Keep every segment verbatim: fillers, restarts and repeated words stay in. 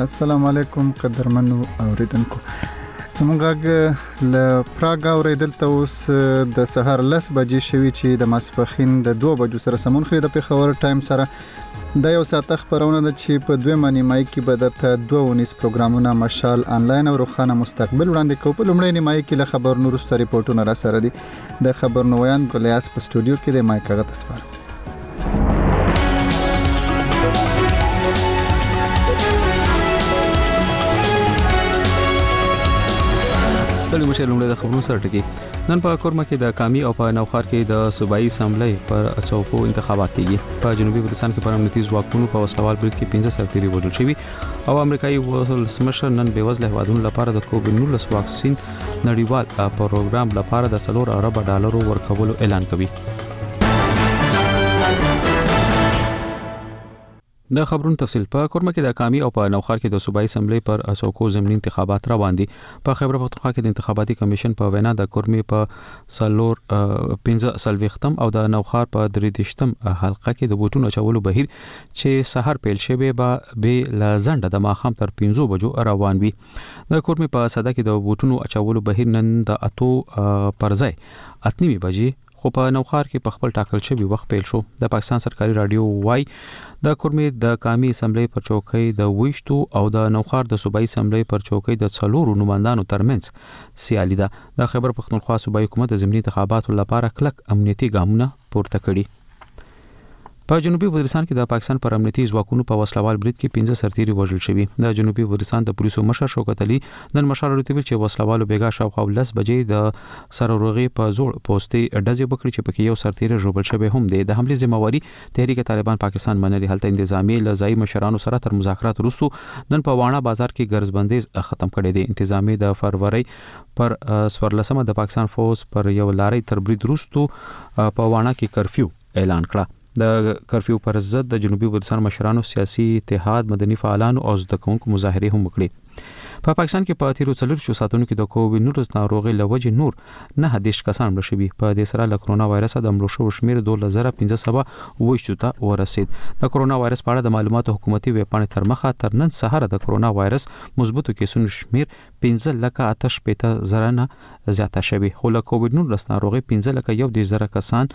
السلام علیکم قدرمنو اوریدونکو موږ له پراګ اوریدل ته اوس د سهار لس بجې شوي چې د ماسپښین د دوه بجو سره سمون خري د پیښور ټایم سره د یو ساعت خبرونه د چې په دوه مانی مای کې به د دوه ونیس پروګرامونه مشال انلاین او روخانه مستقبل وړاندې کوو. په لومړی نیمه کې له خبر نور ست ریپورتونه را سره دي. د خبر نویان ګلیاس په سټوډیو کې د مایک هغه تسپار. ستړي مشه لومړی د خبرونو سره ټکی. نن په کورما کې د کامی او په نوخار کې د صوبایي اسمبلی پر چوکو انتخابات کیږي. په جنوبي وزیرستان کې پر امنیتي ځواکونو په وسلوال برید کې پنځه سرتیري وژل شوي او امریکایي ولسمشر نن بېوزله هیوادونو لپاره د کووډ نولس واکسین نړیوال پروګرام لپاره د څلور ارب ډالرو ورکولو اعلان کوي. د خبرونو تفصیل. په کورما کې د کامی او په نوخار کې د صوبایي اسمبلی پر چوکو ضمني انتخابات روان دي. په خیبر پختونخوا کې د انتخاباتي کمیشن په وینا د کورمي په سلور پنځه سلويختم او د نوخار په درېدشتم حلقه کې د ووټونو اچولو بهیر چې سحر پیل شوی به به لزنده د ماخام تر پنځه بجو روان وي. د کورمي په صدا کې د ووټونو اچولو بهیر نن د اتو پرځای اتنیمه بجې خو په نوخار کې په خپل ټاکل شوی وخت پیل شو. د پاکستان سرکاري رادیو وای د کورمي د کامی اسمبلی پر چوکۍ د وښتو او د نوخار د صوبایي اسمبلی پر چوکۍ د څلورو نمائندانو ترمنځ سیالي ده. د خیبر پختونخوا صوبایي حکومت د ضمني انتخاباتو لپاره کلک امنیتي ګامونه پورته کړي. په جنوبي وزیرستان کې د پاکستان پر امنیتي ځواکونو په وسلوال برید کې پنځه سرتیري وژل شوي. د جنوبي وزیرستان د پولیسو مشر شوکت علي نن مشر ورته ویل چې وسلوالو بیګا شاوخوا لس بجې د سرورغي په زوړ پوسټي ډزې وکړي چې پکې یو سرتیري ژوبل شوی هم دی. د حمله ذمہواری تحریک طالبان پاکستان منلي. هلته انتظامی لزای مشرانو سره تر مذاکرات وروسته نن په واڼه بازار کې ګرځبندیز ختم کړي دي. انتظامی د فروری پر سورلسمه د پاکستان فوج پر یو لاري تر برید وروسته په واڼه کې کرفیو اعلان کړه. د کرفیو پر ضد د جنوبي وزیرستان مشرانو سیاسي اتحاد مدني فعالانو او زده کوونکو مظاهره هم وکړي. په پاکستان کې په تیرو څلور شو ساتونو کې د کووډ نولس ناروغي لوجې نور نه هدیش کسان مړ شوي. په دې سره له کرونا وایرس د مړو شو شمیر دوه هزار پنځه سوه وشتو ته ورسید. د کرونا وایرس په اړه د معلوماتو حکومتي ویب پاڼې تر مخه تر نن سهار د کرونا وایرس مثبتو کیسونو شمیر پنځه لکه آتش پېته زره نه زیاته شوی. خو له کووډ نولس ناروغي پنځه لکه یو د زره کسان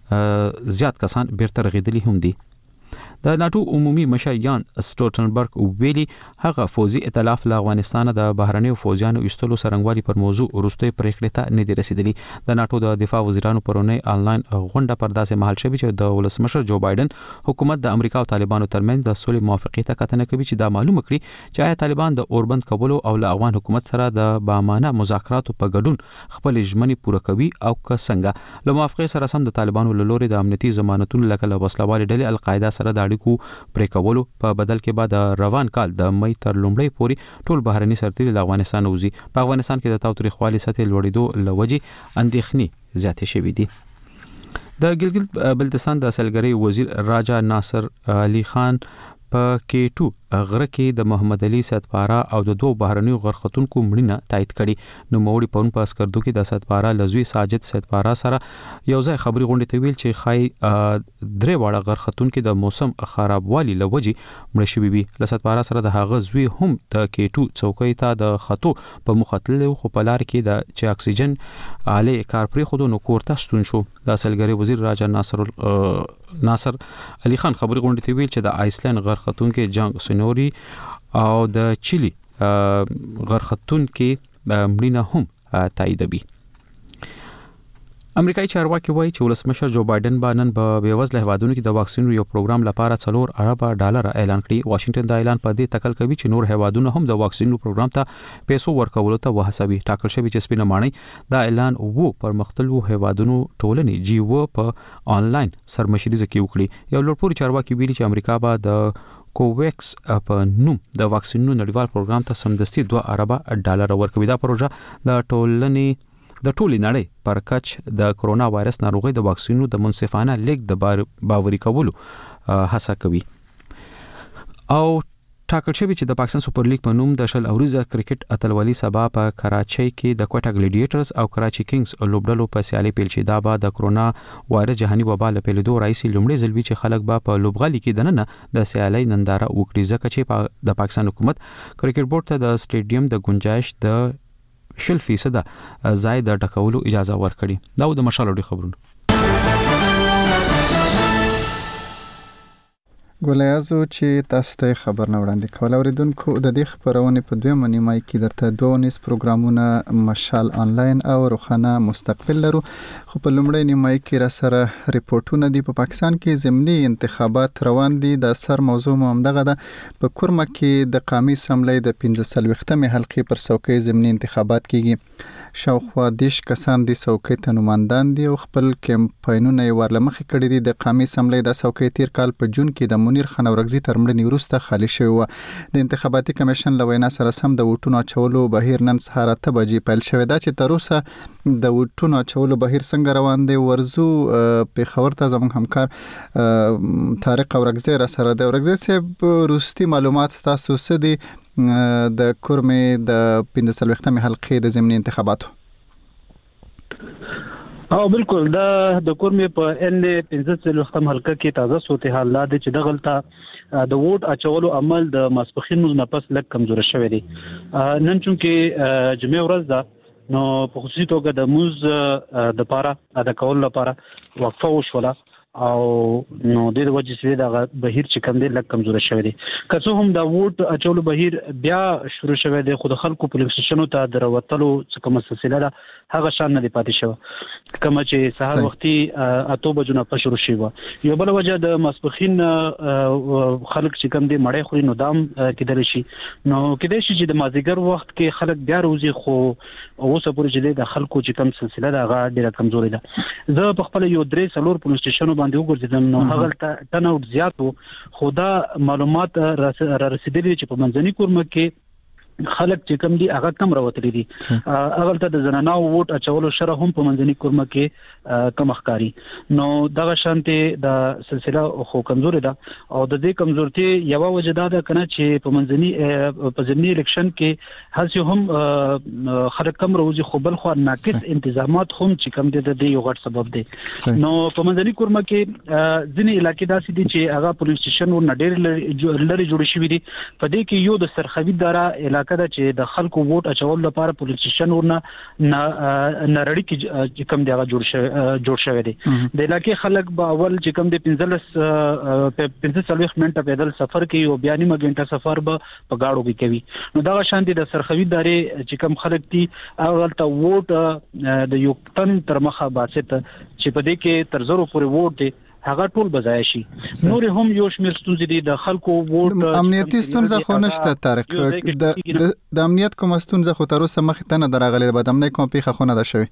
زیات کسان بیرته رغیدلي هم دي. د ناتو عمومي مشر یان سټولټنبرګ ویلي هغه فوزي ائتلاف له افغانستان د بهرنیو فوجانو ایستلو سرنګوالي پر موضوع وروستي پریکړې ته نه دی رسیدلی. د ناتو د دفاع وزیرانو پرونی آنلاین غونډه پر داسې محل شوی چې د ولسمشر جو بایدن حکومت د امریکا او طالبانو ترمنځ د سولې موافقې ته کتنه کوي چې دا معلومه کړي چې آیا طالبان د اوربند کولو او له افغان حکومت سره د بامانه مذاکراتو په ګډون خپل ژمنې پوره کوي او که څنګه. له موافقې سره سم د طالبانو له لوري د امنیتي ضمانتونو لکه له وسلوالې ډلې القاعده سره د اړیکو پرې کولو په بدل کې بعد روان کال د مې تر لومړی پورې ټول بهرني سرتیري له افغانستان وځي. په افغانستان کې د تاوتریخوالي سطح لوړېدو لوجې اندېښنې زیاتې شوې دي. د ګلګت بلتستان د سلګري وزیر راجا ناصر علي خان په کې ټو غره کې د محمد علي سدپارا او د دوه بهرنیو غرختونکو مړینه تایید کړي. نو موړي پون په اسکردو کې د سدپارا لزوی ساجد سدپارا سره یو ځای خبري غونډه ته ویل چې خای درې واړه غرختونکو د موسم خرابوالي لوجي مړ شوی وي. ل سدپارا سره د هغه زوی هم د کې ټو څوکۍ ته د خطو په مخاطله خو په لار کې د چې اکسیجن علي کار پرې خودو نو کوړه ستون شو. د سلګري وزیر راجا ناصر ناصر علي خان خبري غونډه ته ویل چې د آیسلند غرختونکو جنگ نوري او د چيلي غرختون کې مړینه هم تاییدوي. امریکایي چارواکي وایي چې ولسمشر جو بایدن باندې په بیوزله هیوادونو کې د واکسین یو پروګرام لپاره څلور ارب ډالر اعلان کړی. واشنگټن دا اعلان په دې تکل کوي چې نور هیوادونه هم د واکسین پروګرام ته پیسو ورکولو ته وهڅوي. ټاکل شوی چې سپینه ماڼۍ دا اعلان وو پر مختلفو هیوادونو ټولنې جی و په آنلاین سرمشريزه کې وکړي. یو لوړپوړي چارواکي ویلي چې امریکا به د کوویکس په نوم د واکسینونو نړیوال پروګرام ته سمدستي دوه ارب ډالر ورکوي. دا پروژه د ټولنې د ټولې نړۍ پر کچ د کرونا وایرس ناروغي د واکسینونو د منصفانه لیک د باوري کولو هڅه کوي. او ټاکل شوی چې د پاکستان سپر لیګ په نوم د شل اوریزه کرکټ اتلولي سبا په کراچۍ کې د کوټا ګلیډیټرز او کراچي کینګز لوبډلو په سیالي پیل شي. دا به د کرونا وایرس جهاني وبا له پیلېدو راځي لومړی ځل چې خلک به په لوبغالي کې دننه د سیالي ننداره وکړي ځکه چې د پاکستان حکومت کرکټ بورډ ته د سټیډیم د گنجائش د شل فیصد ځای د ټکولو اجازه ورکړي. دا د مشال خبرونه ګولیازو چې تاسو ته خبر نه وړاندې کول. اوریدونکو د دې خبرونه په دویمه نیمه کې درته دوه نس پروګرامونه مشال انلاین او روخانه مستقبل لرو. خو په لومړی نیمه کې را سره ریپورتونه دي. په پاکستان کې ضمني انتخابات روان دي. د سر موضوع هم دغه ده. په کورمه کې د قومي اسمبلی د پنځه څلوېښتمې حلقې پر څوکۍ ضمني انتخابات کیږي. شاوخوا دیش کسان دي څوکۍ ته نوماندان دي او خپل کمپاینونه یې ورلمخې کړي دي. د قومي اسمبلی د څوکۍ تیر کال په جون کې د منیر خان اورګزي تر مړینې وروسته خالی شوی و. د انتخاباتي کمیشن له وینا سره سم د ووټونو اچولو بهیر نن سهار اته بجې پیل شوی. دا چې تر اوسه د ووټونو اچولو بهیر څنګه روان دی ورزو پېښور ته زموږ همکار طارق اورګزي را سره دی. اورګزي صاحب وروستي معلومات تاسو څه دي د کورمې د پنځه څلوېښتمې حلقې د ضمني انتخاباتو؟ او بالکل دا د کورمې په ان پنځه څلوېښتم حلقه کې تازه صورتحال لا دي چې دغلطه د ووټ اچولو عمل د ماسپخین موږ نه پس لږ کمزور شوی دی. نن چونکې جمعه ورځ ده نو په خصوصي توګه د موز د پاره ادا کول لپاره وقفه وشوله او نو د وجه سره د بهیر چې کم دی لږ کمزور شوی دی. که څه هم د ووټ اچولو بهیر بیا شروع شوی دی خو د خلکو پولیس سټیشنونو ته دروتلو څه کومه سلسله ده هغه شان نه دی پاتې شو کومه چې سهار وختي اته بجو نه په شروع شي. یو بل وجه د ماسپخین خلک چې کم دی مړې خوري نو دام کېدل شي نو کېدای شي چې د مازیګر وخت کې خلک بیا روزي خو اوسه پورې چې د خلکو چې کم سلسله ده هغه ډیره کمزوري ده. زه په خپل یو درې څلور پولیس سټیشنونو باندې وګرځیدم نو هغه ټن اوټ زیات وو خو دا معلومات را رسیدلي چې په منځني کورمه کې خلک چې کم دي هغه کم راوتلي دي. هغه ته د زنانو ووټ اچولو شره هم په منځني کورمه کې کم ښکاری نو دغه شانته د سلسله خو کمزوري ده او د دې کمزورتي یو وجه دا ده کنه چې په منځني په ضمني الیکشن کې هڅه هم خلک کم روزي خو بل خو ناقص انتظامات هم چې کم دي د دې یو غټ سبب دی. نو په منځني کورمه کې ځینې علاقې داسې دي چې هغه پولیس سټیشن ور ډېر لري جوړ شوی دي. په دې کې یو د سرخوي دره کده چې د خلکو ووټ اچول لپاره پولیس سټیشن ورنه نړۍ کې کم دی هغه جوړ شوی جوړ شوی دی. د علاقې خلک به اول چې کم دی پنځلس پنځه څلوېښت منټه پیدل سفر کوي او بیا نیمه غنټه سفر به په گاډو کې کوي. نو دا شان دي د سرخوي دارې چې کم خلک دي هغه ته ووټ د یو تن تر مخه باسط چې په دې کې تر زرو پورې ووټ دی هغه ټول بځای شي. نور هم یو شمیر ستونزې دي د خلکو ووټ امنیتي ستونزه خو نشته. طارق د د امنیت کوم ستونزه خو تر اوسه مخ ته نه درغلي د بدامنۍ کوم پیښه خو نه ده شوی؟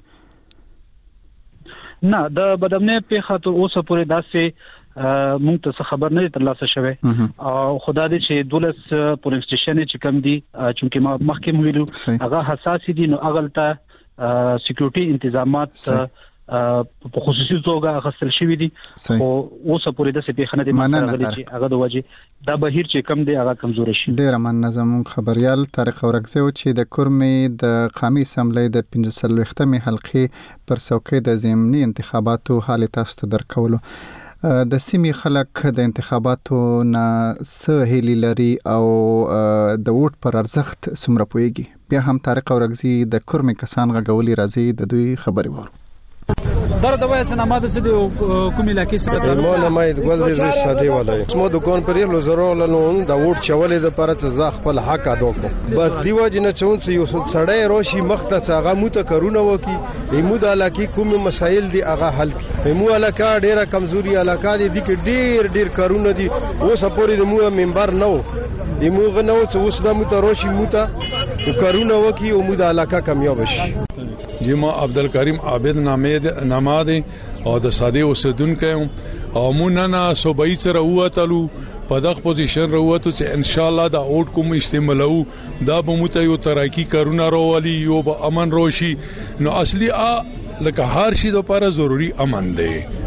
نه د بدامنۍ پیښه تر اوسه پورې داسې مونږ ته خبر نه ترلاسه شوی او خدای دې چې دولس پولیس سټیشن چې کم دي چې ما مخکې ویلو هغه حساس دي نو اغلطه سکیورټي تنظیمات په خصوصي توګه غسل شوی دي او اوسه پورې د سپېخ نه دي مخاغلي چې هغه د وجه دا بهیر چې کم دی هغه کمزور شي. ډیر منظم خبريال طارق اورګزي چې د کورمې د قومي اسمبلی د پنځه څلوېښتمې حلقې پر څوکۍ د ضمني انتخاباتو حال تاسو ته درکولو. د سیمې خلک د انتخاباتو نه څه هیلې لري او د ووټ پر ارزښت څومره پوهیږي؟ بیا هم طارق اورګزي د کورمې کسان غږولي راځي د دوی خبرې وورو. در دوای څه نامه ده د کوم علاقې څخه مو نه مې ګول دې ساده ولای سمو دکان پر یو زرو لنون دا ووټ چولې د پر ته ځ خپل حق ادا کو بس دیو جن چون څه یو سړی روشي مخته څنګه مو ته کرونه وکي ایمو د علاقې کوم مسایل دي هغه حل کی ایمو علاقې ډیره کمزوري علاقې دي د ډیر ډیر کرونه دي اوس پورې د مو منبر نو ایمو غنو څه اوس د مو ته روشي مو ته کرونه وکي او مو د علاقې کامیاب شي. جما عبدالکریم عابد نامه نامه ده او د ساده اوسیدونکو او مونږ نه صوبایي سره ووتلو په دغه پوزیشن وروته چې ان شاء الله دا اوټ کوم استعمالو دا به مو ته یو ترقی کارونه راولي یو به امن روشي. نو اصلي لکه هر شي د لپاره ضروری امن دی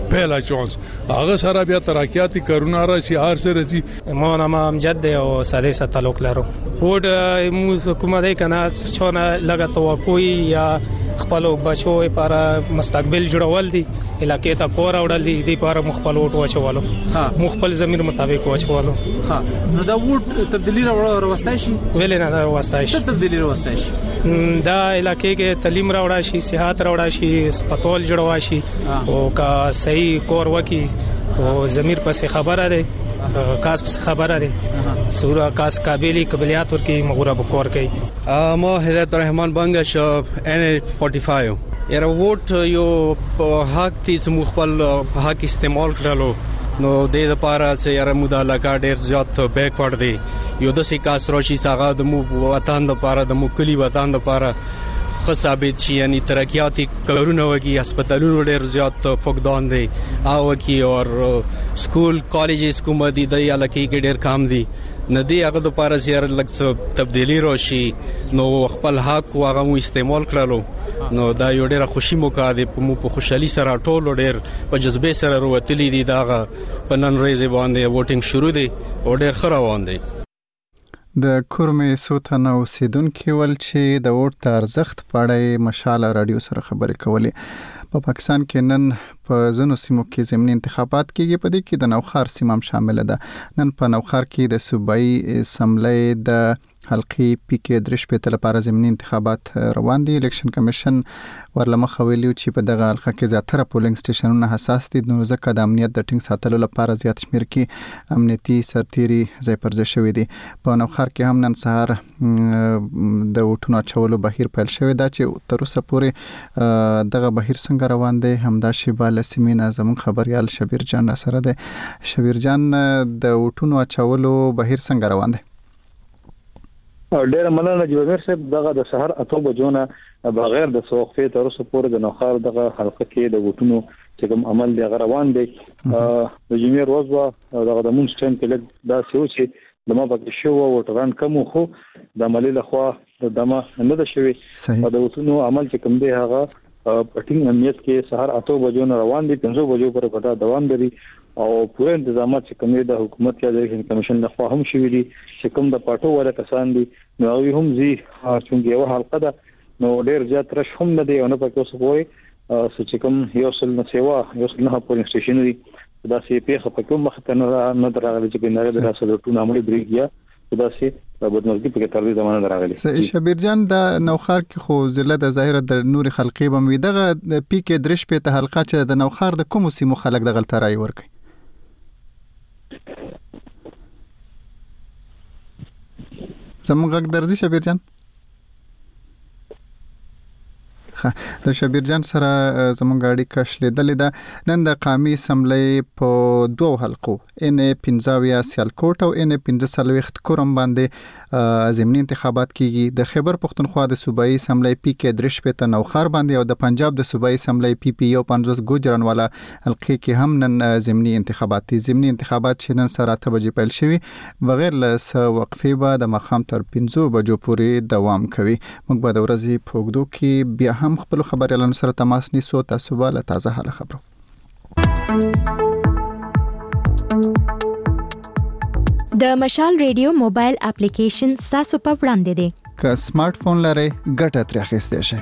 پہلا چانس هغه سره بیا ترقیاتی کارونه راشي هر څه راشي. ما نام امجد دی او ساده سره تعلق لرو. وډ مو حکومت یې کنه چونه لګا توقعي یا خپل بچو لپاره مستقبل جوړول دي علاقې ته کور اورل دي د لپاره مخبل وټ واچولو مخبل زمير مطابق واچولو. ها نو دا وټ تبدیلی راوستای شي ویل نه راوستای شي تبدیلی راوستای شي دا علاقې کې تعلیم راوړا شي صحت راوړا شي سپټول جوړوا شي او کا صحیح کور وکي او زمير پسې خبره ده کاس پسې خبره ده سورا کاس قابلیت قابلیت ورکی مغوره بکور کوي. ما هدایت الرحمن بنگش ان پنځه پنځه یره ووټ یو حق دې مخبل حق استعمال کړلو نو د لپاره چې یاره مداله کا ډیر زیات بیکورډ دی یو د سیکاس روشي ساغه د مو وطن لپاره د مو کلی وطن لپاره ثابت شي یعنی ترقیاتی کارونه وکي هسپتالونو ډیر زیات فقدان دي او کی او سکول کالجز کوم دي د علاقې کې ډیر کام دي ندی هغه د پاره زیار لږ تبدیلی راشي نو خپل حق واغه مو استعمال کړلو نو دا یو ډیره خوشي موکا دی مو په خوشحالي سره ټول ډیر په جذبه سره وروتلی دي داغه په نن ورځې باندې ووټینګ شروع دي او ډیر خروان دي. د کورمې سوتنه اوسیدونکو ول چې د ووټ د ارزښت په اړه مشال رادیو سره خبرې کولې. په پاکستان کې نن په ځینو سیمو کې ضمني انتخابات کېږي په دې کې د نوخار سیمه شامل ده. نن په نوخار کې د صوبایي اسمبلی د حلقې پی کې درش په تل لپاره ضمني انتخابات روان دي. الیکشن کمیشن ورلمخ ویلي چې په دغه حلقه کې زیاتره پولینګ سټیشنونه حساس دي نو ځکه د امنیت د ټینګ ساتلو لپاره زیات شمیر کې امنیتي سرتيري ځای پر ځای شوی دي. په نوخار کې هم نن سهار د وټونو چولو بهیر پیل شوی دا چې تر اوسه پورې دغه بهیر څنګه روان دی همدا شی بل سیمینه زمون خبريال شبیر جان سره ده. شبیر جان د وټونو چولو بهیر څنګه روان دی؟ ډېر مننه جوړ صاحب دغه د سحر اته بجو نه بغیر د سوقفه تر اوسه پورې د نوخار دغه حلقه کې د وټونو چې کوم عمل دی روان دی. د جمعې ورځ وا دغه د مونږ ټیم کې لږ دا څه چې د ما پکې شو وټران کم خو د عملي لخوا د دمه نه ده شوی د وټونو عمل چې کوم دی هغه پټینګ امنیت کې سحر اته بجو نه روان دي پنځه بجو پر پټا دوام لري او پوره تنظیمات چې کوم د حکومت یا د الیکشن کمیشن لخوا هم شوی دي چې کوم د پټو ولا کسان دي نو هغه هم زی چې یو حلقه ده نو ډیر زیات رش هم نه دی او نه پکې اوس وای چې کوم یو سل نه سیوا یو سل نه پولینګ سټیشن دي دا سي پی خو په کوم مخ ته نه نه دراغلي چې نه د راسل ټول عملي بریګیا دا سي په بدمزګي په تر دې زمانه دراغلي. سې شبیر جان د نوخار کې خو ضلع د ظاهر د نور خلقي بموي دغه پی کې درش په ته حلقه چې د نوخار د کوم سیمو خلک د غلطرای ورکي زموږ غږ درځي شبیر جان؟ د شبیر جان سره زموږ اړیکه شلیدلې ده. نن د قومي اسمبلی په دوه حلقو ان پنځه سیالکوټ او ان پنځه سلويخت کورم باندې ضمني انتخابات کیږي. د خیبر پختونخوا د صوبایي اسمبلی پی کې درش په تنوخر باندې او د پنجاب د صوبایي اسمبلی پی پی یو پنځوس ګوجران والا حلقې کې هم نن ضمني انتخابات دي. ضمني انتخابات چې نن سره اته بجې پیل شوي بغیر له وقفې بعد د مخام تر پنځه بجو پورې دوام کوي. موږ به د ورځې په وګړو کې بیا هم خپل خبريالانو سره تماس نیسو تاسو به له تازه حال خبرو. د مشال ریډیو موبایل اپلیکیشن تاسو په وړاندې دی. که سمارټ فون لرئ ګټه ترې اخیستی شئ.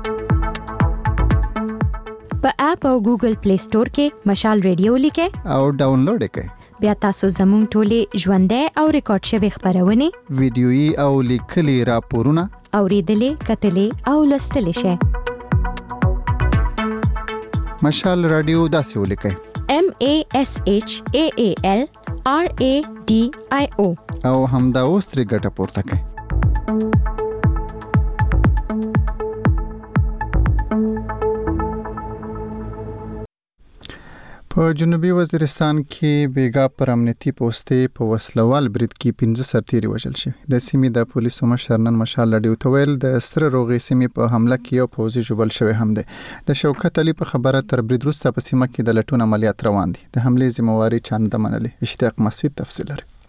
په اپ او ګوګل پلی سٹور کې مشال ریډیو لیکئ او ډاونلوډ کړئ. بیا تاسو زموږ ټولې ژوندۍ او ریکارډ شوی خبرونه ویډیويي او لیکلي راپورونه اوریدلې کتلې او لوستلې شئ. مشال رادیو داسې ولیکئ M A S H A A L R A D I O او همدا اوس ترې ګټه پورته کړئ. په جنوبي وزیرستان کې بیګا پر امنیتي پوسټې په وسلوال برید کې پنځه سرتیري وژل شوي. د سیمې د پولیسو مشر نن مشال رادیو ته ویل د سره روغې سیمې په حمله کې یو پوځي ژوبل شوی هم دی. د شوکت علي په خبره تر برید وروسته په سیمه کې د لټون عملیات روان دي. د حملې ذمہواری چا نه ده منلې. اشتیاق مسعود تفصیل لري.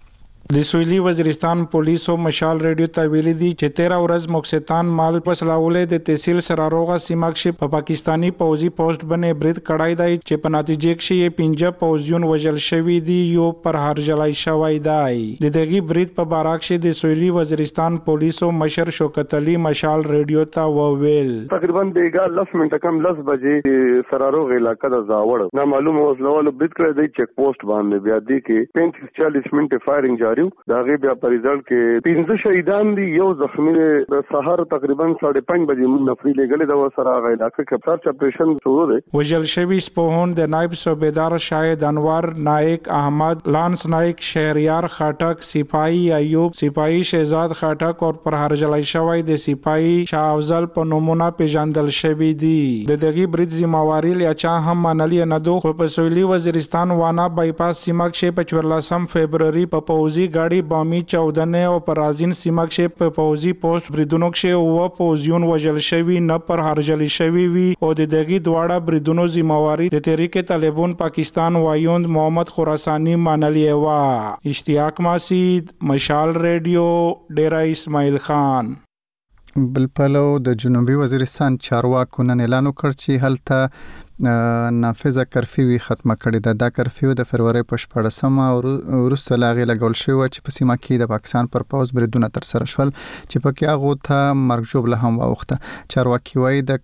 د سویلي وزیرستان پولیسو مشال ریډیو ته ویلي دي چې تیرا ورځ مکستان مال پسلاولې د تحصیل سراروغه سیمه کې په پاکستانی پوځي پوسټ باندې برید کړای دی چې په نتیجه کې پنځه پوځیون وژل شوی دي یو پر هرجلای شوی دی د دغه برید په باره کې د سویلي وزیرستان پولیسو مشر شوکت علي مشال ریډیو ته وویل تقریبا دغه لس منټه کم لس بجې سراروغه علاقې د زاوړ نه معلومه وسلوال برید کړی دی چیک پوسټ باندې بیا دی کې پینځه چالیس منټه فایرینګ جاری دا غي بیا په ریزلټ کې پنځه شهیدان دي یو زخمی د سحر تقریبا ساڑھے پنځه بجې موږ نفري لګلې دا سره غي علاقې کې سرچ اپریشن شروع دی وجل شوی سپوهون د نائب صوبیدار شاهد انور نائک احمد لانس نائک شهریار خاټک سپاهی ایوب سپاهی شهزاد خاټک او پر هرجلای شوی د سپاهی شاه افضل په نومونه پیژندل شوی دی د دغه برید ذمہواری لیا چا هم منلی نه دوه په سویلي وزیرستان وانا بایپاس سیمه کې په چورلسم فبرवरी په پوزي गाड़ी बामी चौदने او پرازین سیمه کې په پوزي پوسټ بریدونو کې او پوزیون وجل شوی نه پر هرجلی شوی وی او د دغه دواړه بریدونو ذمہواری د تحریک طالبان پاکستان وایوند محمد خراسانی منلی وا اشتیاق ماسید مشال ریډیو ډیرا اسماعیل خان بل پلو د جنوبي وزیرستان چارواکو نن اعلان وکړ چې هلته نافذه کرفیو ختمه کړې ده دا کرفیو د فروری په شپږمه او وروسته لاغې لګول شوی چې په سیمه کې د پاکستان پر پوز بریدونه تر سره شول چې پکې هغه ته مرګ ژوبله هم واوخته چارواکي وایي د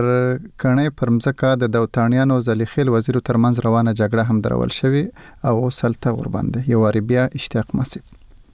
کړنې پر مځکه د دوتانیانو ځلیخیل وزیر ترمنځ روانه جګړه هم درول شوی او سلطه ور باندې یو واری بیا اشتیاق مسید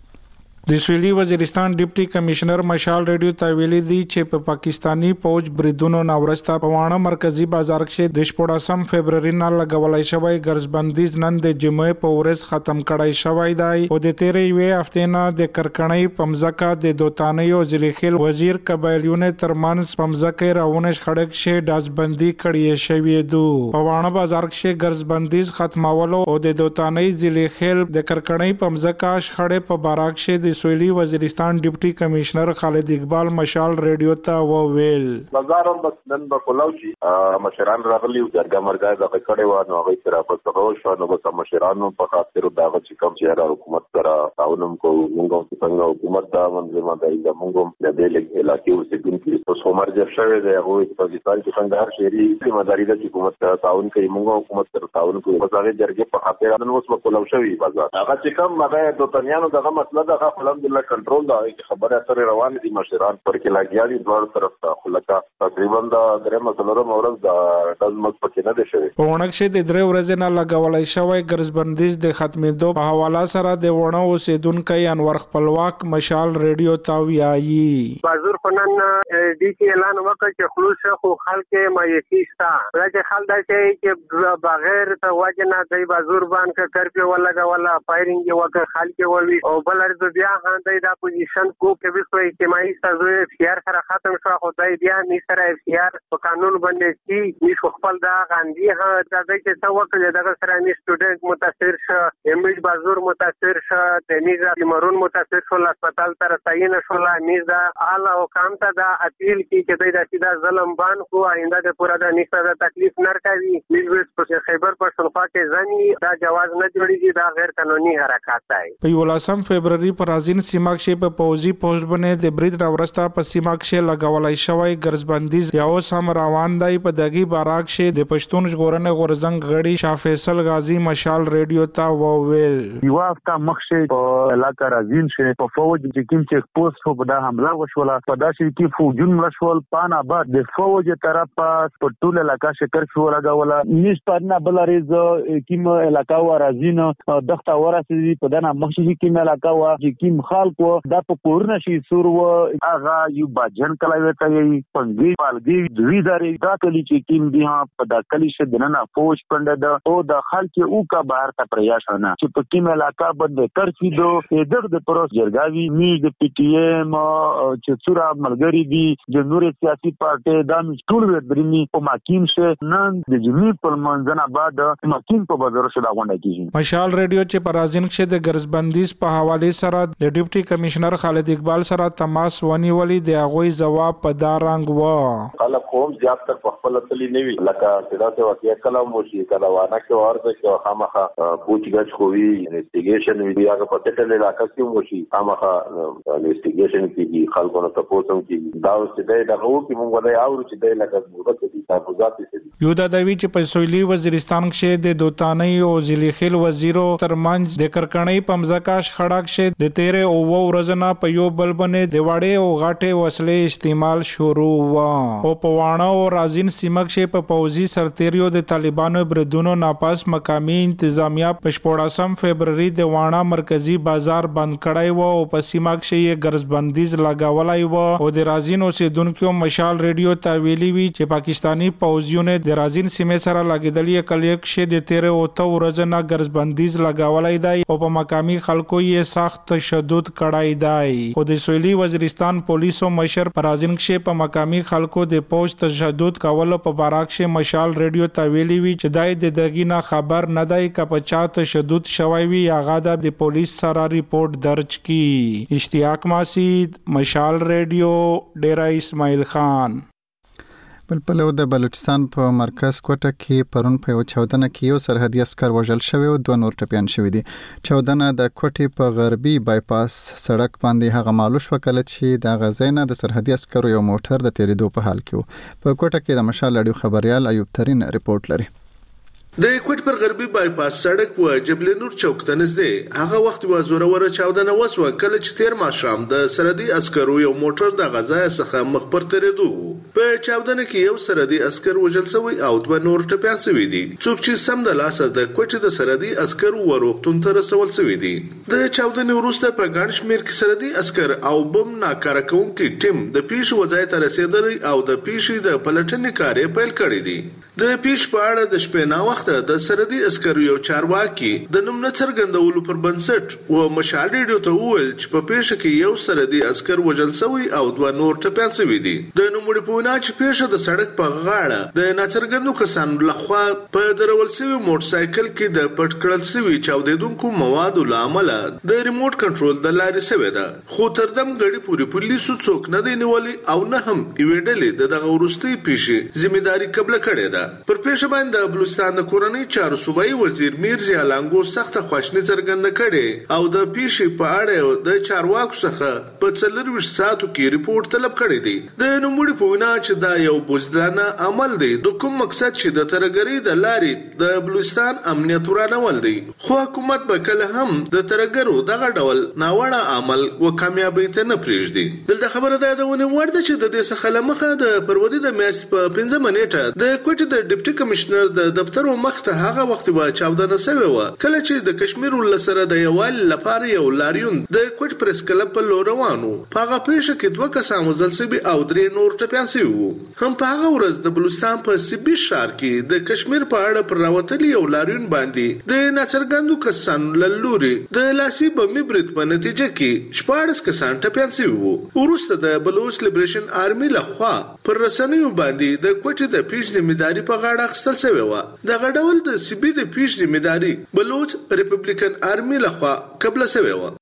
د سویلي وزیرستان ډیپټي کمشنر مشال ریډیو ته ویلي دی چې په پاکستانی فوج بریدونو نورستا په وانه مرکزی بازار کې د شپږم فبرवरी نه لګولای شوی ګرځبندیز نن د جمعې په ورځ ختم کړای شوی دی او د تیرې وی هفته نه د کرکنۍ پمزکا د دوتانیو ځلیخیل وزیر قبایلیونه ترمنځ پمزکه راونه خړک شه داسبندي کړی شوی دو په وانه بازار کې ګرځبندیز ختمولو او د دوتانی ځلیخیل د کرکنۍ پمزکا شخړې په باراک شه سویلي وزیرستان ډیپټي کمشنر خالد اقبال مشال ریډیو ته وویل بازارم بس نن په کولاوچی مشران راغلی درګه مرګه د کړي و نو هغه سره په تاسو شو نو بس مشرانو په خاطر دا چې کوم چې حکومت سره تعاون کو موږ څنګه حکومت دا منځما دی د موږ د دې علاقې اوسېدونکو په سومر ځای شوی دی هغه په پاکستان کې څنګه هر شهري ذمہ داری د حکومت سره تعاون کوي موږ حکومت سره تعاون کوو په هغه درګه په خاطر نن اوس په کولاوچی بازار هغه چې کوم هغه د تنیانو دغه مسله دغه الحمدلله کنټرول دا خبره سره روان دي مشران پر کې لاګیالي دوه طرف ته خلکا تقریبا دا درې مسلره مورز دا دزمت پکې نه دي شوی په ونک شه د درې ورځې نه لګولای شوی ګرځبندیز د ختمېدو په حواله سره د ونه اوسیدونکو انور خپلواک مشال ریډیو تا ویایي بازور فنن دي کې اعلان وکړ چې خلوص خو خلک مایسي ستا راځي خلک دا چې بغیر ته وجنه د بازور باندې کرفیو ولګا ولا فایرینګ وکړ خلک ولوي او بلر بیا هاند دا پوزیشن کو کې به کوئی اجتماعي سازوي اختیار سره ختم شو خدای بیا می سره اختیار په قانون باندې چې می خپل دا غاندي ها دا چې څو وخت دغه سره می سټوډنټ متاثر شو امیج بازور متاثر شو د میزا تیمرون متاثر شو هسپتال تر تعین شو لا میزا اعلی حکام ته دا اپیل کی چې دا سیدا ظلم بان کو آینده د پورا د نشه د تکلیف نرکوي میلوس په خیبر پښتونخوا کې ځنی دا جواز نه جوړیږي دا غیر قانوني حرکت دی په ولاسم فبرवरी پر ازین سیمه کې په پوزي پوسټ باندې د برید راورستا په سیمه کې لګولای شوی ګرځبندیز یا اوس هم روان دی په دغه باراک کې د پښتون ژغورنې غورزنګ غړي شاه فیصل غازی مشال ریډیو ته وویل یو هفته مخکې په علاقه رازین شه په فوج چې کوم چیک پوسټ په دا حمله وشوله په داسې کې فوجون مشول پان آباد د فوج طرفه په ټول علاقه شکر شو لګوله نش پدنا بلریز کیم علاقه و رازین دغه ورسې په دنا مخکې کې علاقه و چې کیم خلکو دا په کورونه شي سور و هغه یو باجن کلاوي ته پنځه پالګي دوی درې دا کلی چې کیم دی ها په دا کلی شه دنه فوج پند د او د خلک او کا بهر ته پریاشانه چې په کیم علاقه بند ترفي دو دغه د پروس جرګاوي می د پی ټی ایم چې څورا ملګری دي د نور سیاسي پارټي د ټول وربرني په ماکیم شه نن د جمی په منځنه بعد ماکیم په بازار شه دا غونډه کیږي مشال ریډیو چې پرازین کې د ګرځبندیز په حواله سره د ډیپټي کمشنر خالد اقبال سره تماس ونیولې د هغوی جواب په دا رنګ و. خلک کوم زیات تر په خپل تللی نه وي لکه چې دا څه واقعي کلام وشي کله وانه کې ورته چې خامخا پوچګچ کوي انویسټیګیشن وی هغه په ټټل علاقې کې وشي خامخا انویسټیګیشن کیږي خلکو نه تاسو هم کیږي دا چې دا دغه کې موږ ولای او چې دا لکه ضرورت دي تحفظات دي. یو دا دوی چې په سویلي وزیرستان کې د دوتانۍ او ضلع خیل وزیرو ترمنځ د کرکړنۍ پمزکاش خړاک شه د تیرې او و ورځنا په یو بل باندې د واړې او غاټې وسلې استعمال شروع و او په وانه او رازین سیمک شه په پوزي سرتیریو د طالبانو بردونو ناپاس مقامی انتظامیه په شپږم فبرवरी د وانه مرکزی بازار بند کړای و او په سیمک شه یې ګرځبندیز لگاولای و او د رازین اوسیدونکو مشال ریډیو ته ویلي وی چې پاکستانی پوزیونه د رازین سیمه سره لګیدلې کلیک شه د تیرې او تو ورځنا ګرځبندیز لگاولای دی او په مقامی خلکو یې سخت تشدد کړای دی. او د سویلي وزیرستان پولیسو مشر پرازین شه په مقامی خلکو د پوج تشدد کولو په باراک شه مشال ریډیو ته ویلي وی چې دای د دګینا خبر نه دی ک په چا تشدد شوی وی هغه د پولیس سره ریپورت درج کی. اشتیاق ماسید مشال ریډیو ډیرا اسماعیل خان. بل پلو د بلوچستان په مرکز کوټه کې پرون په یو چاودنه کې یو سرحدي عسكر وژل شوی او دوه نور ټپیان شوی دي. چاودنه د کوټې په غربي بایپاس سړک باندې هغه معلوش وکړه چې د غزینه د سرحدي عسكرو یو موټر د تیریدو په حال کې و. په کوټه کې د مشال اډیو خبريال ایوب ترين ریپورت لري. د کوټ پر غربي بایپاس سړک په جبل نور چوک ته نږدې هغه وخت و زوروره چاودنه وسوه کله چې تیر ماښام د سرحدي عسكرو یو موټر د غزا څخه مخ پر تیریدو. په چاودنه کې یو سرحدي عسكر وژل شوی او دوه نور ټپیان شوي دي. څوک چې سم د لاسه د کوټ د سرحدي عسكرو وروختون ته رسول شوی دي. د چاودنې وروسته په ګڼ شمېر کې سرحدي عسكر او بم ناکاره کوونکي ټیم د پیښې وځای ته رسیدلی او د پیښې د پلټنې کارې پیل کړی دي. د پیښې په اړه د شپې نا وخت د سرحدي عسكرو یو چارواکي د نوم نه څرګندولو پر بنسټ و مشال ریډیو ته وویل چې په پیښه کې یو سرحدي عسكر وژل شوی او دوه نور ټپیان شوي دي. د نوموړي په وینا چې پیښه د سړک په غاړه د ناڅرګندو کسانو لخوا په درول شوي موټر سایکل کې د پټ کړل شوي چاودیدونکو موادو له امله د ریموټ کنټرول د لارې شوې ده. خو تر دم غړي پوری پولیسو څوک نه دی نیولي او نه هم یوې ډلې د دغه وروستۍ پیښې ذمہداري قبله کړې ده. پر پیښه باندې د بلوچستان د کورنۍ چارو صوبایي وزیر میرزا لانګو سخت خواشنی څرګنده کړي او د پیښې په اړه د چارواکو څخه په څلور ساعتو کې ریپورت طلب کړی دی. د نوموړي په وینا چې دا یو بوزدانه عمل دی د کوم مقصد چې د ترګری د لارې د بلوچستان امنیت ورانول دی. خو حکومت به کله هم د ترګرو دغه ډول ناوړه عمل و کامیابی ته نه پریږدي. دلته خبره ده د ونی ورده چې د دې څخه لمخه د فروری د میاشتې په پنځمه نیټه د کوټې د ډیپټي کمشنر د دفتر مخته هغه وخت و چاودنه شوی و کله چې د کشمیر ولسره د یوال لپاره یو لاریون د کوټ پریس کلب په لور روانو. په هغه پیښه کې دوه کسان وژل شوي او درې نور ټپیان شوي وو. هم په هغه ورځ د بلوچستان په سیبي ښار کې د کشمیر په اړه پر راوتلي یو لاریون باندې د ناڅرګندو کسانو له لوري د لاسي بمي برید په نتیجه کې شپاړس کسان ټپیان شوي وو. وروسته د بلوچ لیبریشن آرمي لخوا پر رسنیو باندې د کوټې د پیښې ذمہداري په غاړه اخیستل شوې وه. دغه ډول د سیبي د پیښې ذمہداري بلوچ ریپبلیکن آرمي لخوا قبل شوې وه.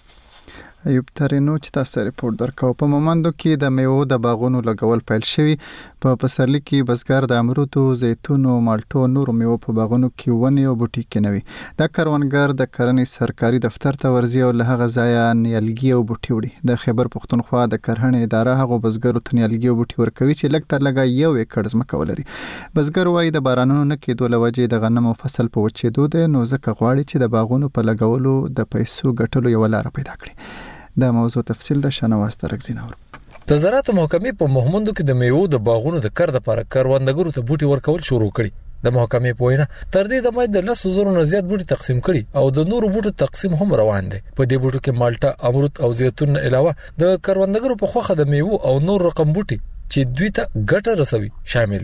ایوب ترینو چې تاسو ریپورت درکاو. په مومندو کې د میوو د باغونو لګول پیل شوی. په پسرلي کې بزګر د امرودو، زیتونو، مالټو نور میوو په باغونو کې ونی او بوټي کینوي. د کروندګر د کرنې سرکاري دفتر ته ورځي او له هغه ځایه نیالګي او بوټي وړي. د خیبر پښتونخوا د کرهڼې اداره هغه بزګرو ته نیالګي او بوټي ورکوي چې لږ تر لږه یو ایکړ ځمکه ولري. بزګر وايي د بارانونو نه کېدو له وجې د غنمو فصل په وچېدو دی، نو ځکه غواړي چې د باغونو په لګولو د پیسو ګټلو یو لار پیدا کړي. دا موضوع تفصیل د شنواز ترکزینور. د زراعت محکمې په محمندو کې د میوو د باغونو د کر لپاره کروندګرو ته بوټي ورکول شروع کړي. د محکمې په وینا تر دې دمه د لس زره نه زیات بوټي تقسیم کړي او د نورو بوټو تقسیم هم روان دي. په دې بوټو کې مالټا، امرود او زیتون نه علاوه د کروندګرو په خوخه د میوو او نور رقم بوټي چې دوی ته ګټه رسوي شامل دي.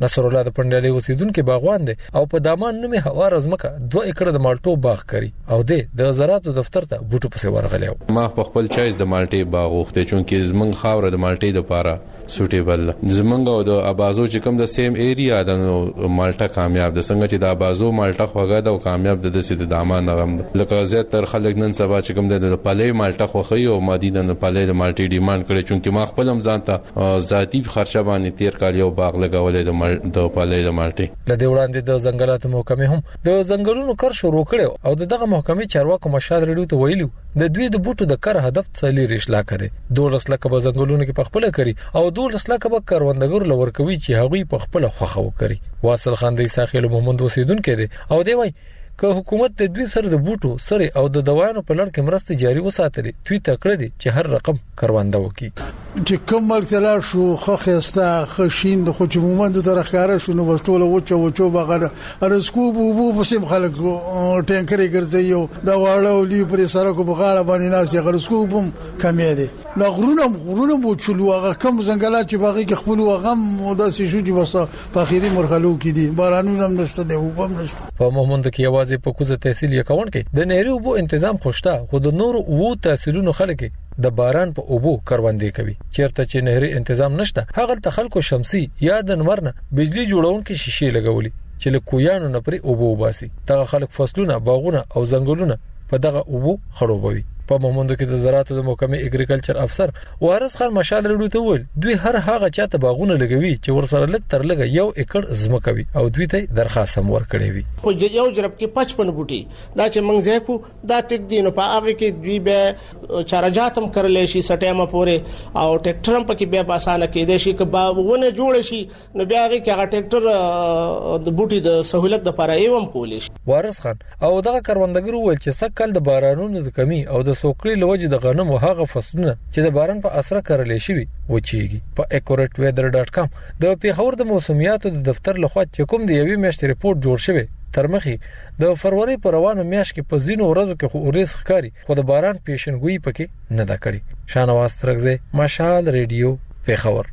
نصر الله د پندلې اوسیدونکو باغوان دی او په دامان نومي هوار ازمکه دوه ایکړه د مالټو باغ کوي او د زراعتو دفتر ته بوټو پسې ورغلی. ما په خپل چایز د مالټي باغ وخته چونکه زمنګ خاور د مالټي د پاره سوټیبل زمنګ او د ابازو چې کوم د سیم ایریا د مالټا کامیاب د څنګه چې د ابازو مالټا خوګه د کامیاب د دسې د دامان غم لکه زیات تر خلک نن سبا چې کوم د پالې مالټا خوخي او مدینه د پالې د مالټي ډیماند کړي چونکه ما خپل هم ځانته ذاتی خرچه باندې تیر کال یو باغ لګولې د مال د پالې د مالټي. لدې وړاندې د ځنګلاتو محکمې هم د ځنګلونو کار شروع کړي او دغه محکمې چارواکو مشال ریډیو ته ویلو د دوی د بوټو د کار هدف څلور اشلا کړي دولس لکه به ځنګلونو کې پخپل کړي او دولس لکه به کاروندګر لور کوي چې هغوی پخپل خوخه وکړي. واصل خان د ساحل محمد اوسیدونکو دی او دی وای که حکومت د دوی سره د بوټو سره او د دوايانو په لړ کې مرسته جاري وساتلي دوی تکړه دي چې هر رقم کارونده وکړي. چې کوم ملکلا شو خخستا خشین د خو چې مومند تر ښکارا شنو وشتول وچو وچو بغره ارسکو بو بو په سیم خلک ټینکري ګرځي یو دا واړو لی پر سره کو بغاړه باندې ناس یې غرسکو بم کمې دي لا غرونه غرونه بو چلو هغه کم زنګلات چې باغی کې خپل وغم داسې شو چې بس په اخیری مرحلو کې دي بارانونه هم نشته دی وبم نشته. په مومند کې आवाज په کوزه تحصیل یکون کې د نهري اوبو تنظیم خوشته خو د نور وو تحصیلونو خلک د باران په اوبو کاروندې کوي. چیرته چې نهري تنظیم نشته هغه ته خلکو شمسي یا د نمرنه بجلی جوړونکو شیشې لګولي چې له کویانو نه پرې اوبو وباسي. دغه خلک فصلونه باغونه او ځنګلونه په دغه اوبو خړوبوي. په مومندو کې د زراعتو د محکمې اګریکلچر افسر وارث خان مشال ریډیو ته ویل دوی هر هغه چاته باغونه لګوي چې ورسره لګ تر لګ یو ایکړ ځمکه وي او دوی ته درخواست هم ورکړي وي. خو یو جرب کې پچپن بوټي دا چې موږ ځای کو دا ټیک دی نو په هغه کې دوی به چارجات هم کړل شي سټیمه پورې او ټریکټر هم پکې به آسانه کېدې شي که باغونه جوړ شي نو بیا هغه کې هغه ټریکټر د بوټي د سہولت لپاره ایوم کول شي. وارث خان او دغه کاروندګر ویل چې سکل د بارانونو د کمی او د سوکړي لوجه د غنم او هغه فصلونه چې د باران په اثر کړلې شي وچیږي. په accurate weather dot com د پیښور د موسمیاتو د دفتر لخوا چې کوم د یوې میاشتې ریپورت جوړ شوی تر مخې د فروری پر روانه میاشت کې په ځینو ورځو کې خو اوریس ښکاری خو د باران پیشنګوئی پکې نه دا کړی. شانواز ترغزه مشال ریډیو پیښور.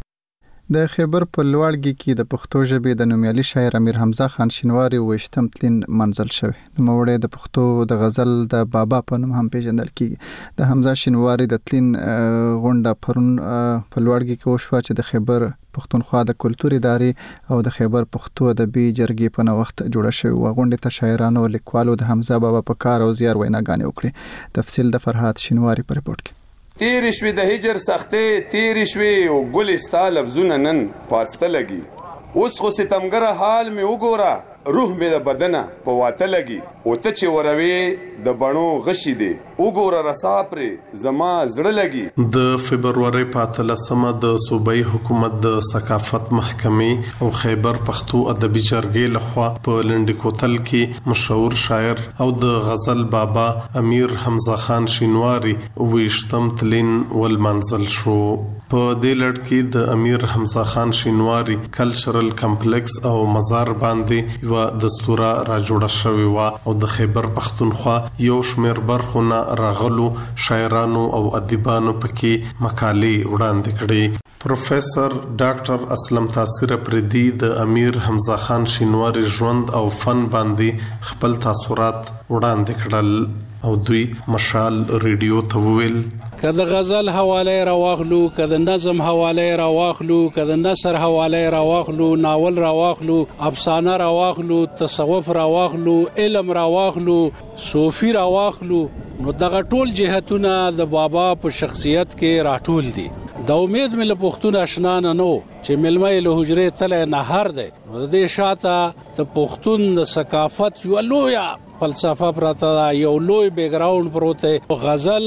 د خیبر په لوړګي کې د پښتو ژبې د نومیالي شاعر امیر حمزه خان شینواری وشتم تلین منزل شوی. نوموړی د پښتو د غزل د بابا په نوم هم پیژندل کیږي. د حمزه شینواری د تلین غونډه پرون په لوړګي کې وشوه چې د خیبر پښتونخوا د کلتور ادارې او د خیبر پښتو ادبي جرګې په نوښت جوړه شوې و. غونډې ته شاعرانو او لیکوالو د حمزه بابا په کار او زیار ویناګانې وکړې. تفصیل د فرحات شینواری په رپورت کې. تیر شوی د هجر سختې تیر شوی او ګل استا لفظونه نن پاسته لګي اوس خو ستمګره حال می وګوره روح می د بدنه په واته لګي او ته چې وروي د بڼو غشي دی وګوره رسا پرې زما زړه لګي. د فبرवरी په اتلسمه د صوبایي حکومت د ثقافت محکمې او خیبر پښتو ادبي جرګې لخوا په لنډ کوتل کې مشهور شاعر او د غزل بابا امیر حمزه خان شینواری ویشتم تلین ول منزل شو. په دې لړ کې د امیر حمزه خان شینواری کلچرل کمپلیکس او مزار باندې یو دستوره را جوړه شوې و او د خیبر پښتونخوا یو شمېر برخونه راغلو شاعرانو او ادیبانو پکې مقالې وړاندې کړې. پروفیسور ډاکټر اسلم تاثیر پردي د امیر حمزه خان شینواری ژوند او فن باندې خپل تاثرات وړاندې کړل او دوی مشال ریډیو ته وویل کله غزل حواله راواخلو کله نظم حواله راواخلو کله نثر حواله راواخلو ناول راواخلو افسانه راواخلو تصوف راواخلو علم راواخلو صوفي راواخلو نو دغه ټول جهتونه د بابا په شخصیت کې راټول دي. د امید مل پښتون آشنا نه نو چې ملمه له حجره تل نه هر ده د دې شاته د پښتون د ثقافت یو لویا فلسفه پراته یو لوی بیک گراوند پروته. غزل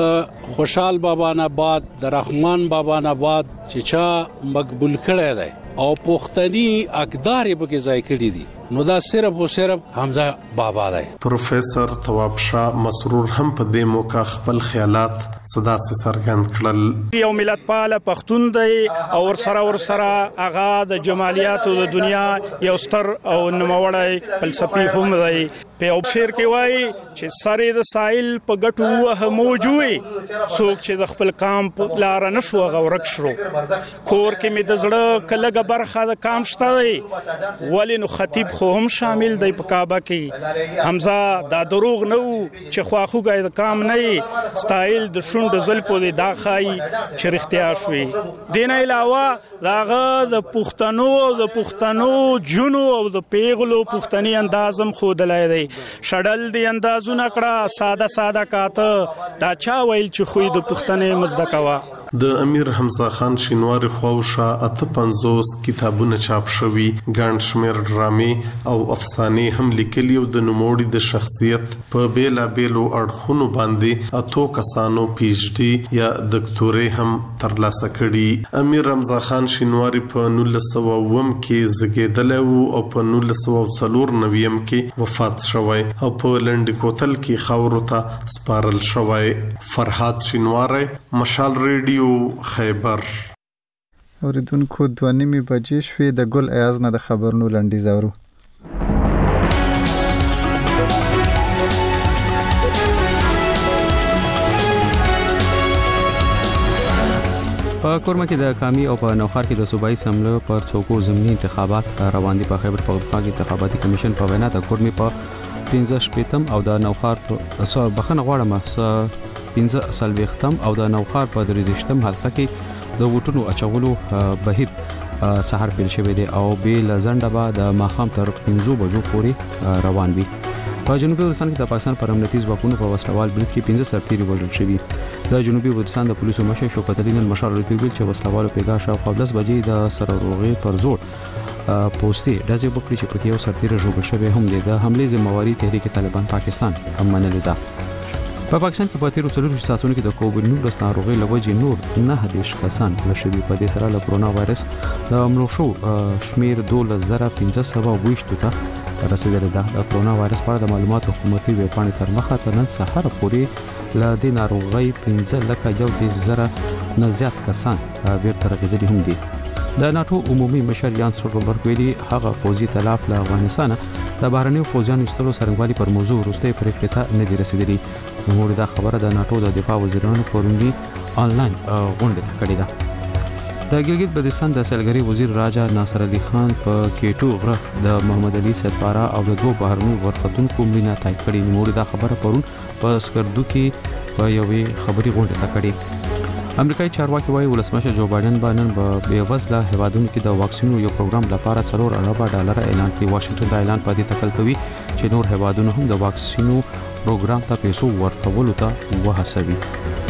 د خوشحال بابا نه بعد د رحمان بابا نه بعد چې چا مقبول کړي دی او پښتني اقدار به کې ځای کړي دي نو دا صرف او صرف حمزه بابا دی. پروفیسور تواب شاه مسرور هم په دې موقع خپل خیالات صدا سره څرګند کړل. یو ملت پاله پښتون دی او ور سره ور سره هغه د جمالیاتو د دنیا یو ستر او نوموړی فلسفي هم دی. په یو شعر کې وایي چې سره د ساحل په ګټو وه موجوي څوک چې د خپل کام په لار نه شو غورک شرو کور کې مې د زړه کلهګه برخه د کام شته دی ولې نو خطیب خو هم شامل دی په کعبه کې حمزه دا دروغ نه و چې خواخوږی د کام نه ستایل د شونډ زلفو دی دا ښایي چې رښتیا شوي دې نه علاوه د هغه د پښتنو او د پښتنو جونو او د پیغلو پښتني انداز هم ښودلی دی شډل دی اندازونه کړه ساده ساده کاته دا چا ویل چې خوی د پښتنې مزده کوه د امیر حمزه خان شینواری خواوشا اته پنځوس کتابونه چاپ شوي ګڼ شمېر ډرامې او افسانې هم لیکلي او د نوموړي د شخصیت په بیلابیلو اړخونو باندې اتو کسانو پی ایچ ډي یا دکتورې هم ترلاسه کړي امیر حمزه خان شینواری په نولس سوه اووم کې زیږېدلی و او په نولس سوه څلور نویم کې وفات شوی او په لنډ کوتل کې خاورو ته سپارل شوی فرهاد شینواری مشال ریډیو خیبر اوریدونکو دوه نیمې بجې شوې د ګل ایاز نه د خبرونو لنډیز اورو په کورما کې د کامی او په نوخار کې د صوبایي سملو پر څوکو ضمني انتخابات روان دي په خیبر پختونخوا کې انتخاباتي کمیشن په وینا د کورمي په پنځه شپږم او د نوخار په سو بخنه غواړم پنځه سلويختم او د نوخار په درېشتم حلقه کې د ووټونو اچولو بهیر سحر پیل شوی دی او بیل زنده به د ماخام تر پنځو بجو پورې روان وي په جنوبي وزیرستان کې د پاکستان پر امنیتي ځواکونو په وسلوال برید کې پنځه سرتیري وژل شوي د جنوبي وزیرستان د پولیسو مشر شوکت علي نن مشال ورته ویل چې وسلوالو پیګا شاوخوا لس بجې د سرروغې پر زور پوسټي داسې وکړي چې پکې یو سرتیری ژوبل شوی هم دی د حمله ذمہواری تحریک طالبان پاکستان هم منلې ده په پاکستان کې په تیرو څلورو ساعتونو کې د کووډ نولس ناروغۍ له وجې نور نه دیش کسان مړه شوي په دې سره له کرونا وایرس د مړو شو شمیر دولس زره پنځه سوه اوویشتو ته رسیدلی ده د کرونا وایرس په اړه د معلوماتو حکومتي ویبپاڼې تر مخه تر نن سهار پورې له دې ناروغۍ پنځه لکه یو دېرش زره نه زیات کسان بیرته رغېدلي هم دي د ناتو عمومي مشر یان سټولبرګ ویلي هغه فوجي تلاف له افغانستانه د بهرنیو فوجیانو ایستلو څرنګوالي پر موضوع وروستۍ پرېکړې ته نه دي رسېدلي نوموړي دا خبره د ناتو د دفاع وزیرانو پرونی آنلاین غونډه ته کړې ده د ګلګت بلتستان د سیلګري وزیر راجا ناصر علي خان په کېټو غره د محمد علي سدپارا او د دوه بهرنیو ورختونکو مړینه تایید کړې نوموړي دا خبره پرون په سکردو کې په یوې خبري غونډه ته کړې امریکایي چارواکي وايي ولسمشر جو بایدن باندې په بیوزله هیوادونو کې د واکسینو یو پروګرام لپاره څلور ارب ډالر اعلان کړی واشنگټن دا اعلان په دې تکل کوي چې نور هیوادونو هم د واکسینو پروګرام ته پیسو ورکولو ته وهڅوي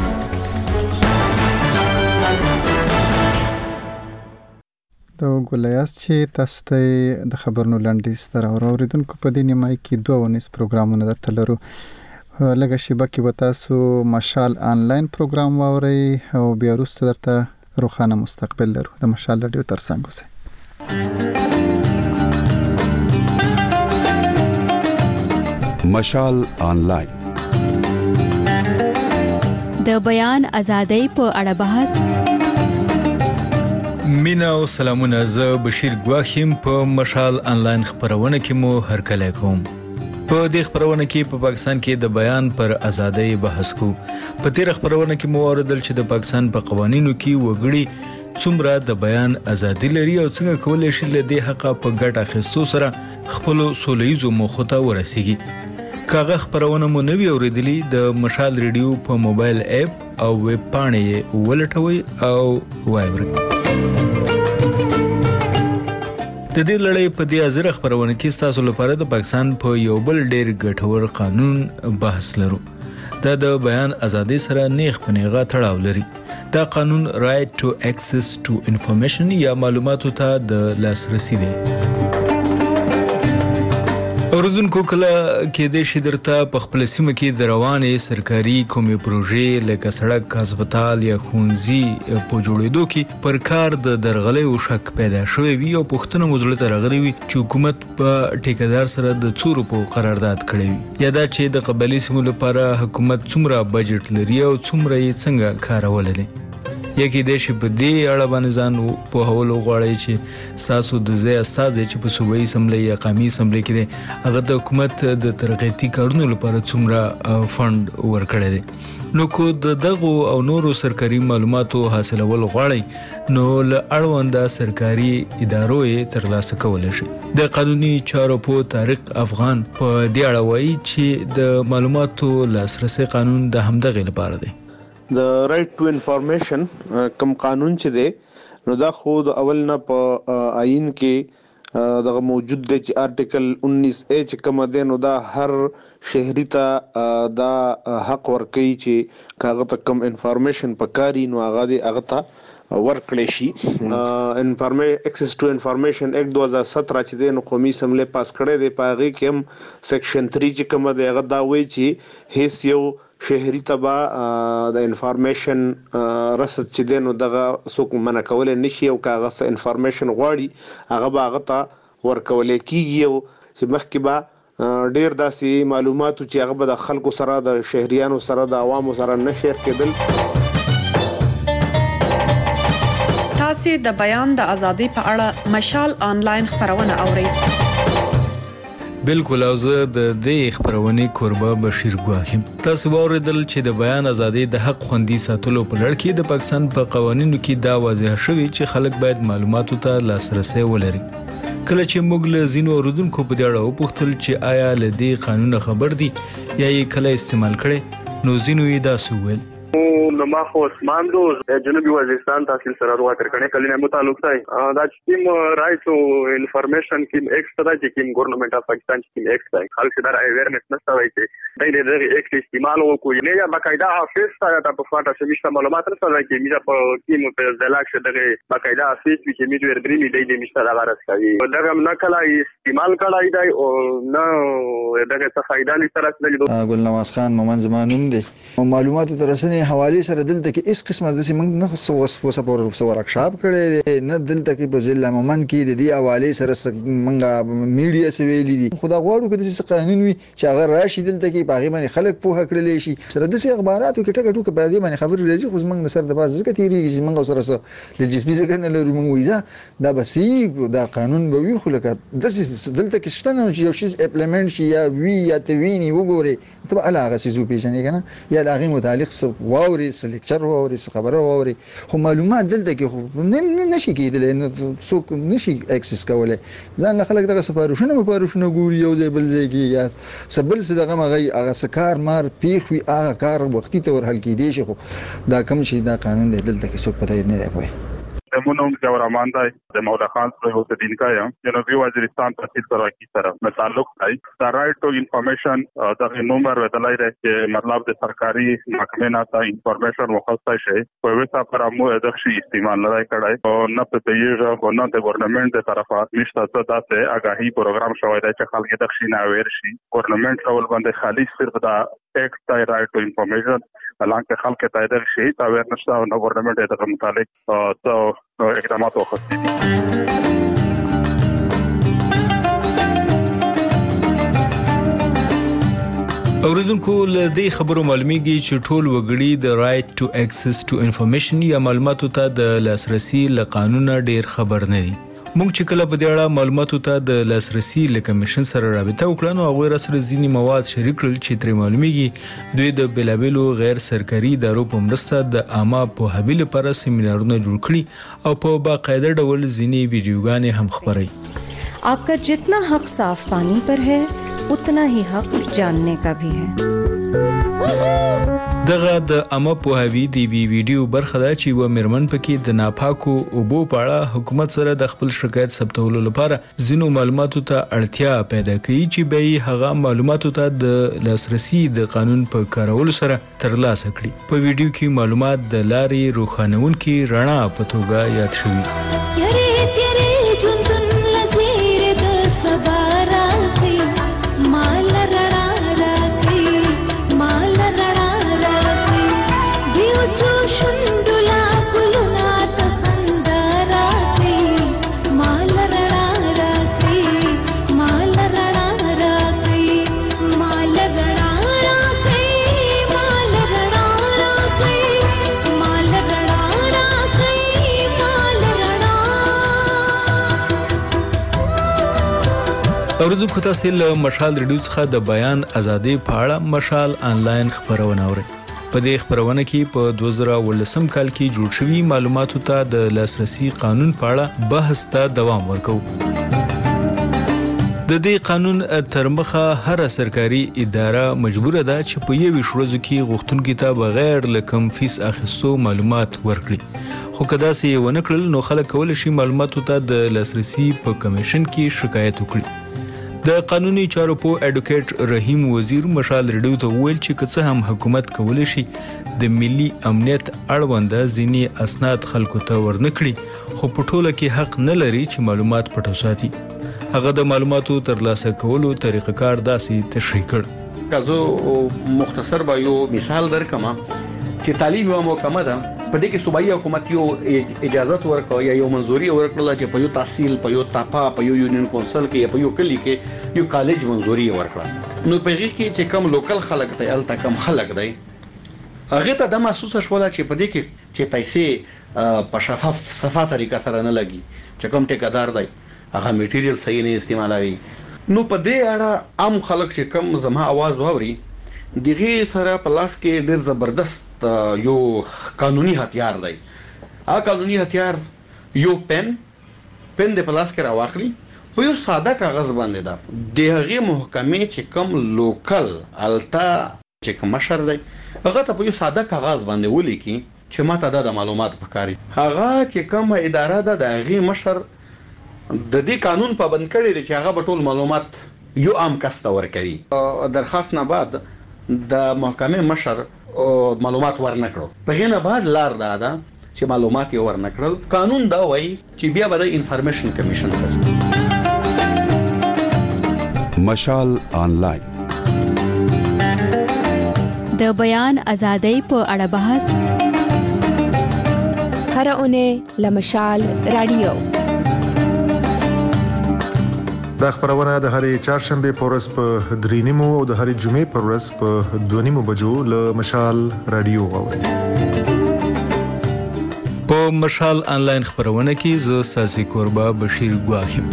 د ګولیاس چې تاسو ته د خبرونو لنډیز تر اوریدونکو په دې نیمه کې دوه ونیس پروګرامونه درته لرو لږه شیبه کې به تاسو مشال آنلاین پروګرام واورئ او بیا وروسته درته روښانه مستقبل لرو د مشال رادیو ترڅنګ اوسئ مشال آنلاین د بیان ازادۍ په اړه بحث مینا او سلامونه زه بشیر ګواخیم په مشال آنلاین خبرونه کې مو هرکلی کوم په دې خبرونه کې په پاکستان کې د بیان پر ازادۍ بحث کو په تیر خبرونه کې مو اوریدل چې د پاکستان په قوانینو کې وګړي څومره د بیان ازادي لري او څنګه کولای شي له دې حق په ګټه اخیستو سره خپل سولهیزو موخو ته ورسیږي کاغه خبرونه مو نوی اوریدلی د مشال ریډیو په موبایل اپ او ویب پاڼې ولټوي او وایبر د دې لړۍ په دې ازره خبرونه کې تاسو لپاره د پاکستان په یو بل ډېر ګټور قانون بحث لرو دا د بیان ازادي سره نیغ په نیغه تړاو لري دا قانون رائټ ټو اکسس ټو انفارمیشن یا معلوماتو ته د لاسرسي دی اوردونکو کله کې د شیدرته په خپل سیمه کې د روانې سرکاري کومې پروژې لکه سړک هسپتال یا ښوونځي په جوړېدو کې پر کار د درغلۍ او شک پیدا شوی وي او پوښتنه مزړه ته راغلي وي چې حکومت په ټیکدار سره د څورو په قرارداد کړی وي یا دا چې د قبلي سیمو لپاره حکومت څومره بجټ لري او څومره یې څنګه کارول دي یکي د شي په دې اړه باندې ځان په هول غواړي چې ساسو د ځای استاد چې په صوبایي سملې یا قومي سملې کې دی هغه د حکومت د ترقیاتي کارونو لپاره څومره فند ورکړی دی. نو کو د دغه او نورو سرکاري معلوماتو حاصلول غواړي نو له اړونده سرکاري ادارو یې ترلاسه کولای شي. د قانوني چارو په طارق افغان په دې اړه وایي چې د معلوماتو لاسرسي قانون د همدغه لپاره دی. د رائټ ټو انفارمیشن کوم قانون چې دی نو دا خو د اول نه په آئین کې دغه موجود دی چې آرټیکل انیس اے چې کوم دی نو دا هر شهري ته دا حق ورکوي چې کاغه ته کم انفارمیشن پکاري نو هغه دی هغه ته ورکړی شي. انفارمې اکسس ټو انفارمیشن ایکټ دو هزار سترہ چې دی نو قومي اسمبلی پاس کړی دی. په هغې کې هم سیکشن تھری چې کوم دی هغه دا وایي چې هیڅ یو شهري تبا د انفارمیشن رسد چې دی نو دغه څوک منع کولی نشي او که هغه انفارمیشن غواړي هغه به هغه ته ورکولی کېږي او چې مخکې به ډیر داسې معلوماتو چې هغه به د خلکو سره د شهریانو سره د عوامو سره نه شیر کېدل. تاسې د بیان د ازادۍ په اړه مشال آنلاین خپرونه اورئ. بالکل او زه د دې خبرونې کوربه بشیر ګواخیم. تاسو واوریدل چې د بیان ازادي د حق خوندي ساتلو په لړ کې د پاکستان په قوانینو کې دا واضح شوی چې خلک باید معلوماتو ته لاسرسي ولري. کله چې موږ له ځینو اوریدونکو په دې اړه وپوښتل چې آیا له دې قانون خبر دي یا یې کله استعمال کړي نو ځینو یې داسې وویل. نو ما خو اسمان دو جنوبي وزیرستان تحصیل سره روغه ترکنه کلی نه متعلق دی دا چې کوم رائټ او انفارمیشن کوم ایکسټرا چې کوم ګورنمنت اف پاکستان چې کوم ایکټ دی خلک دا اویرنس نشته وایي چې دای دې د ایکټ استعمال وکړي نه یا باقاعده افیس سره تاسو فاټه سمشته معلومات سره کې میجا په کوم په ځلاک شه دغه باقاعده افیس چې میجو ورګری می دی د مشته دا غرض کوي دغه نه کله استعمال کړای دی او نه دغه څه فائدہ لري سره ګل نواز خان مومن زمانوم دی معلومات ترسنه حواله سره دلته کې اس قسمه د سیمنګ نه خو وسه په ورکشاپ کړي دي نه دلته کې په ضلع مومن کې د دې حواله سره منګه میډیا سویلې دي خدا غواړو کې د قانون وي چې هغه راشي دلته کې باغې باندې خلک په هکړه لشي سره د اخباراتو کې ټکټو کې په دې باندې خبر راځي خو زمنګ سره د باز ځکه تیری چې منګه سره د جسمي ځکه نه لري منګ ویزا دا بسې دا قانون به وي خو لکه د دلته کې شته نو چې یو شی اپلیمنت شي یا وی یا توینی وګوري ته علاقه سيزو پیژنې کنه یا د هغه متعلق واوري لیکچر واوري خبره واوري خو معلومات دلته کې خو نشي کېدل نو څوک نشي اکسس کولای ځان له خلک دغه سفارښونه مفارښونه ګوري یو ځای بل ځای کې یا سبل څه دغه مغي هغه سکار مار پیخ وي هغه کار وختي ته ورحل کېدی شي خو دا کوم شي دا قانون دی دلته کې څوک پته نه دی پوي. زمونږ جوړ امان دی د مولا خان سره هوته دین کا یم جنوبي وزیرستان تحصیل سره سره متعلق دی دا رائټ ټو انفارمیشن د نمبر ودلای دی چې مطلب د سرکاري محکمې نه تا انفارمیشن وخصه شي په وسه پر امو د شي استعمال نه کړای او نه په تیږه او نه د ګورنمنت د طرفه نشته څه داسې آگاهی پروګرام شوی دی چې خلک د شي نه اویر شي ګورنمنت ټول باندې خالص صرف دا ایکټ دی رائټ ټو انفارمیشن حالانکه خلک ته د شي تا اویر نشته او ګورنمنت د متعلق تو اقدامات واخیستي دي. اوریدونکو له دې خبرو معلومیږي چې ټول وګړي د رائټ ټو اکسس ټو انفارمیشن یا معلوماتو ته د لاسرسي له قانون ډیر خبر نه دي. موږ چې کله په دې اړه معلوماتو ته د لاسرسي له کمیشن سره رابطه وکړه نو هغوی راسره ځینې مواد شریک کړل چې ترې معلومیږي دوی د بېلابېلو غیر سرکاري ادارو په مرسته د عامه پوهاوي لپاره سیمینارونه جوړ کړي او په باقاعده ډول ځینې ویډیوګانې هم خپروي. आपका जितना हक साफ पानी पर है उतना ही हक जानने का भी है. دغه د عامه پوهاوي دی وی ویډیو برخه ده چې و مرمن پکې د ناپاکو اوبو په اړه حکومت سره د خپل شکایت ثبتولو لپاره ځینو معلوماتو ته اړتیا پیدا کوي چې به هغه معلوماتو ته د لاسرسي د قانون په کارولو سره ترلاسه کړي. په ویډیو کې معلومات د لارې روښانونکي رڼا په توګه یاد شوي. اوریدونکو تاسو له مشال ریډیو څخه د بیان ازادي په اړه مشال آنلاین خبرونه اورئ. په دې خبرونه کې په دوه زره ولسم کال کې جوړ شوی معلوماتو ته د لاسرسي قانون په اړه بحث ته دوام ورکوي. د دې قانون تر مخه هر سرکاري اداره مجبوره ده چې په یوه ورځ کې غوښتونکو ته بغیر له کوم فیس اخیستو معلومات ورکړي. خو کدا سي ونه کړل نو خلک کولای شي معلوماتو ته د لاسرسي په کمیشن کې شکایت وکړي. د قانوني چارو په اډوکیټ رحیم وزیر مشال ریډیو ته ویل چې که هم حکومت کولای شي د ملي امنیت اړوند ځینی اسناد خلکو ته ورنکړي خو په ټوله کې حق نه لري چې معلومات پټ وساتي. هغه د معلوماتو ترلاسه کولو طریقه کار داسې تشریح کړ. کازو مختصر به یو مثال درکم چې تعلیم یو محکمه ده په دې کې صوبایي حکومت یو اجازه ورکړه یا یو منځوري ورکړه چې په یو تحصیل په یو تاپا په یو یونین کونسل کې یا په یو کلی کې یو کالج منځوري ورکړه. نو په هغه کې چې کم لوکل خلک دی الته کم خلک دی هغه ته د محسوسه شوله چې په دې کې چې پیسې په شفاف صفه طریقه سره نه لګي چې کوم ټیکادار دی هغه میټیریل صحیح نه استعمالوي. نو په دې اړه عام خلک چې کم زما आवाज واوري دغه سره په لاس کې ډېر زبردست یو قانوني هتیار دی. هغه قانوني هتیار یو پن پن د پلاس کې راوخلی په یو ساده کاغذ باندې ده د هغه محکمې چې کم لوکل التا چې کوم مشر دی هغه ته په یو ساده کاغذ باندې ولیکي چې ماته د معلومات پکاري. هغه چې کوم اداره ده د هغه مشر د دې قانون پابند کړي چې هغه به ټول معلومات یو عام کس ته ورکړي. درخواست نه بعد د محکمې مشر معلومات ورنکړو په غینه بعد لار دا ده چې معلومات یې ورنکړل. قانون دا وایي چې بیا به د انفارمیشن کمیشن راځي. مشال آنلاین د بیان ازادۍ په اړه بحث هر اونۍ له مشال رادیو. دا خبرونه د هرې چهارشنبه په ورځ په درې نیمو او د هرې جمعې په ورځ په دوه نیمو بجو له مشال رادیو اورئ. په مشال آنلاین خبرونه کې زه ساسي کوربا بشیر ګواخیم.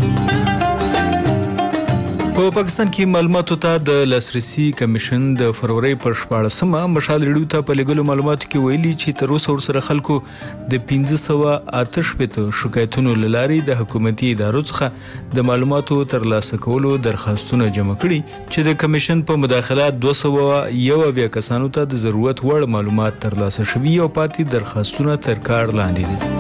په پاکستان کې معلوماتو ته د لاسرسي کمیشن د فروری پر شپاړسمه مشال ریډیو ته په لګلو معلوماتو کې ویلي چې تر اوسه ورسره خلکو د پنځه سوه اته شپېته شکایتونو له لارې د حکومتي ادارو څخه د معلوماتو ترلاسه کولو درخواستونه جمع کړي چې د کمیشن په مداخلات دوه سوه یو اویا کسانو ته د ضرورت وړ معلومات ترلاسه شوي او پاتې درخواستونه تر کار لاندې دي.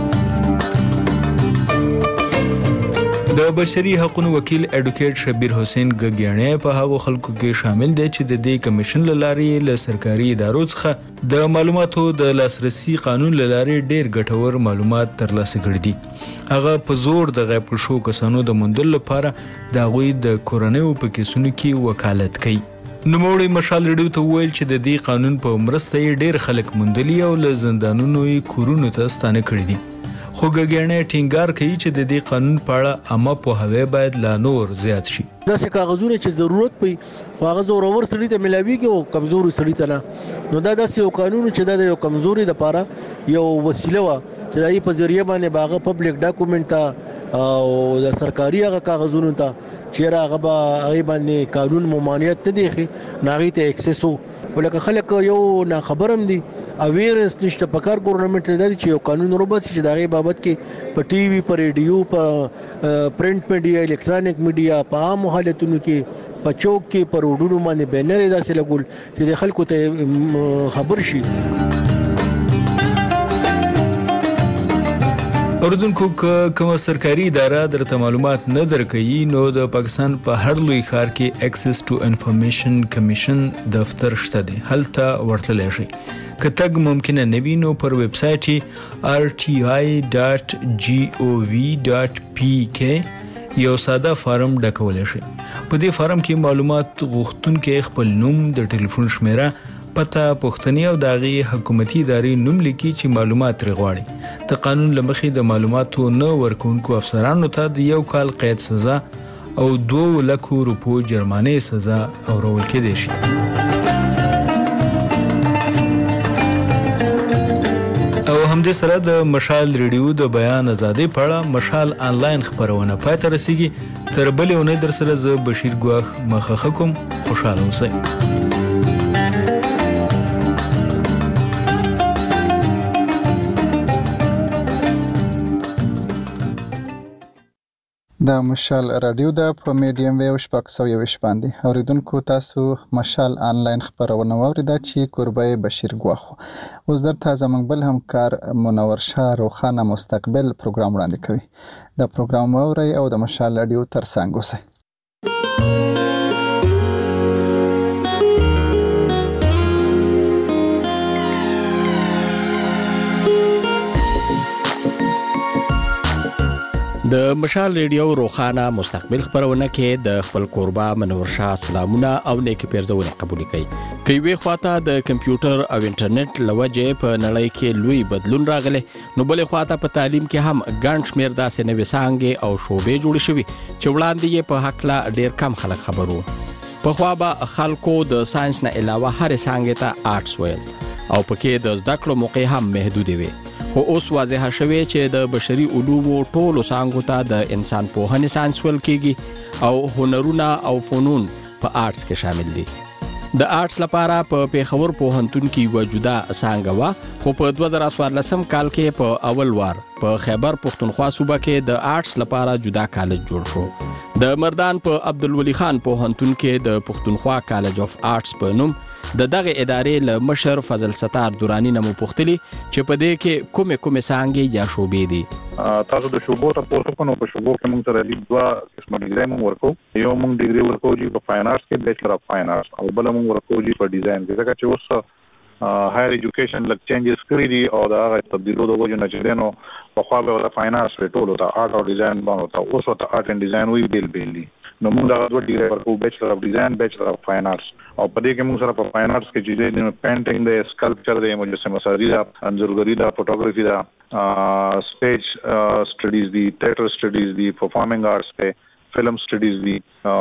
د بشري حقوقو وکیل اډوکیټ شبیر حسین ګګیانه په هغه خلکو کې شامل دی چې د دې کمیشن لارې له سرکاري ادارو څخه د معلوماتو د لاسرسي قانون لارې ډېر ګټور معلومات ترلاسه کړي دي. هغه په زور د غیب شو کسانو د موندلو لپاره د غوي د کورونیو په کیسونو کې وکالت کوي. نوموړی مشال ریډیو ته ویل چې د دې قانون په مرسته ډېر خلک موندلي او له زندانونو یې کورونو ته ستانه کړي دي. خو ګګیانه ټینګار کوي چې د دې قانون په اړه عامه پوهاوی باید لا نور زیات شي. دا څه کاغذونه چې ضرورت پي خو هغه زورور سړي ته ملاويږي او کمزوري سړي ته نه. نو دا داسې یو قانون چې دا د یو کمزوري لپاره یو وسیله و چې دای په ذریعہ باندې باغه پبلک ډاکومنت ته او د سرکاري هغه کاغذونو ته چې هغه به هغه باندې قانون ممانعت نه دی ناغي ته اکسس وو ولکه خلک یو نه خبرم دي اویرنس نشته په کار ګورنمنت نه دي چې یو قانون وروباسي چې دغه بابت کې په ټي وي په ریډیو په پرنٹ میډیا الکترونیک میډیا په عام حالتونو کې په چوک کې په روډونو باندې بینر داسې لګول چې د خلکو ته خبر شي. اوردونکو کوم سرکاري اداره درته معلومات نه درکوي نو د پاکستان په هر لوی ښار کې ایکسس ټو انفارمیشن کمیشن دفتر شته دی هلته ورتللی شئ. که تګ ممکنه نه وي نو پر ویب سایټ آر ټي آی ډاټ جی او وی ډاټ پی کې یو ساده فارم ډکولی شئ. په دې فارم کې معلومات غوښتونکي خپل نوم د ټلیفون شمیره پته پوښتنې او داغي حکومتي ادارې نوم لیکي چې معلومات لري غواړي. د قانون لمخې د معلوماتو نه ورکونکو افسرانو ته د یو کال قید سزا او دوه لکو روپو جرمانې سزا اورول کېدای شي. او همدې سره د مشال ریډیو د بیان ازادي په اړه مشال آنلاین خبرونه پای ته رسیږي. تر بلې اونۍ در سره زه بشیر ګواخ مخه کوم. خوشاله اوسئ. د مشال رادیو د په میډیم ویو شپږ سوه یوویشت باندې اوریدونکو تاسو مشال آنلاین خبرونه واوریده چې کوربه بشیر ګواخ. اوس درته زموږ بل همکار منور شاه روخانه مستقبل پروګرام وړاندې کوي. دا پروګرام واورئ او د مشال رادیو ترڅنګ اوسئ. د مشال ریډیو روخانه مستقبل خبرونه کې د خپل کوربه منور شاه سلامونه او نیک پیرزونه قبول کړي. کوي خواته د کمپیوټر او انټرنیټ لوجه په نړۍ کې لوی بدلون راغلی، نو بلې خواته په تعلیم کې هم ګڼ شمېر داسې نوې څانګې او شعبې جوړې شوي چې وړاندې یې په هکله ډېر کم خلک خبرو. پخوا به خلکو د ساينس نه علاوه هرې څانګې ته آرټس ویل او پکې د زده کړو موقع هم محدودې وي. خو اوس واضحه شوې چې د بشري علومو ټولو څانګو ته د انسان پوهنې ساينس ویل کېږي او هنرونه او فنون په آرټس کې شامل دي. د آرټس لپاره په پیښور پوهنتون کې یو جدا څانګه وه، خو په دوه زره څوارلسم کال کې په اول وار په خیبر پښتونخوا صوبه کې د آرټس لپاره جدا کالج جوړ شو. د مردان په عبدالولي خان پوهنتون کې د پښتونخوا کالج اف آرټس په نوم د دغه ادارې له مشر فضل ستار دورانی نه مو پوښتلي چې په دې کې کومې کومې څانګې یا شعبې دي. تاسو د شعبو ته پورته کوو. په شعبو کې موږ سره د دوه قسمه ډیګري موږ ورکو. یو موږ ډیګري ورکو چې په فاین آرټس کې بیچلر اف فاین آرټس او بل موږ ورکو چې په ډیزاین کې. ځکه چې اوس هایر ایجوکیشن لک چینجز کړی دي او دا هغه تبدیلو د وجه نه چې دینو په خوا به د فاین آرټس ټولو ته آرټ او ډیزاین باندې ته اوس ته آرټ اند ډیزاین وی بیل بیل دي. نو موږ دا دوه ډیګري ورکو، بیچلر اف ډیزاین، بیچلر اف فاین آرټس. او په دې کې موږ سره په فاین آرټس کې چې د پینټینګ دی، سکلپچر دی، مجسمه سازي ده، انځورګري ده، فوټوګرافي ده، سټیج سټډیز دي، تھیټر سټډیز دي، پرفارمینګ آرټس دی، فلم سټډیز دي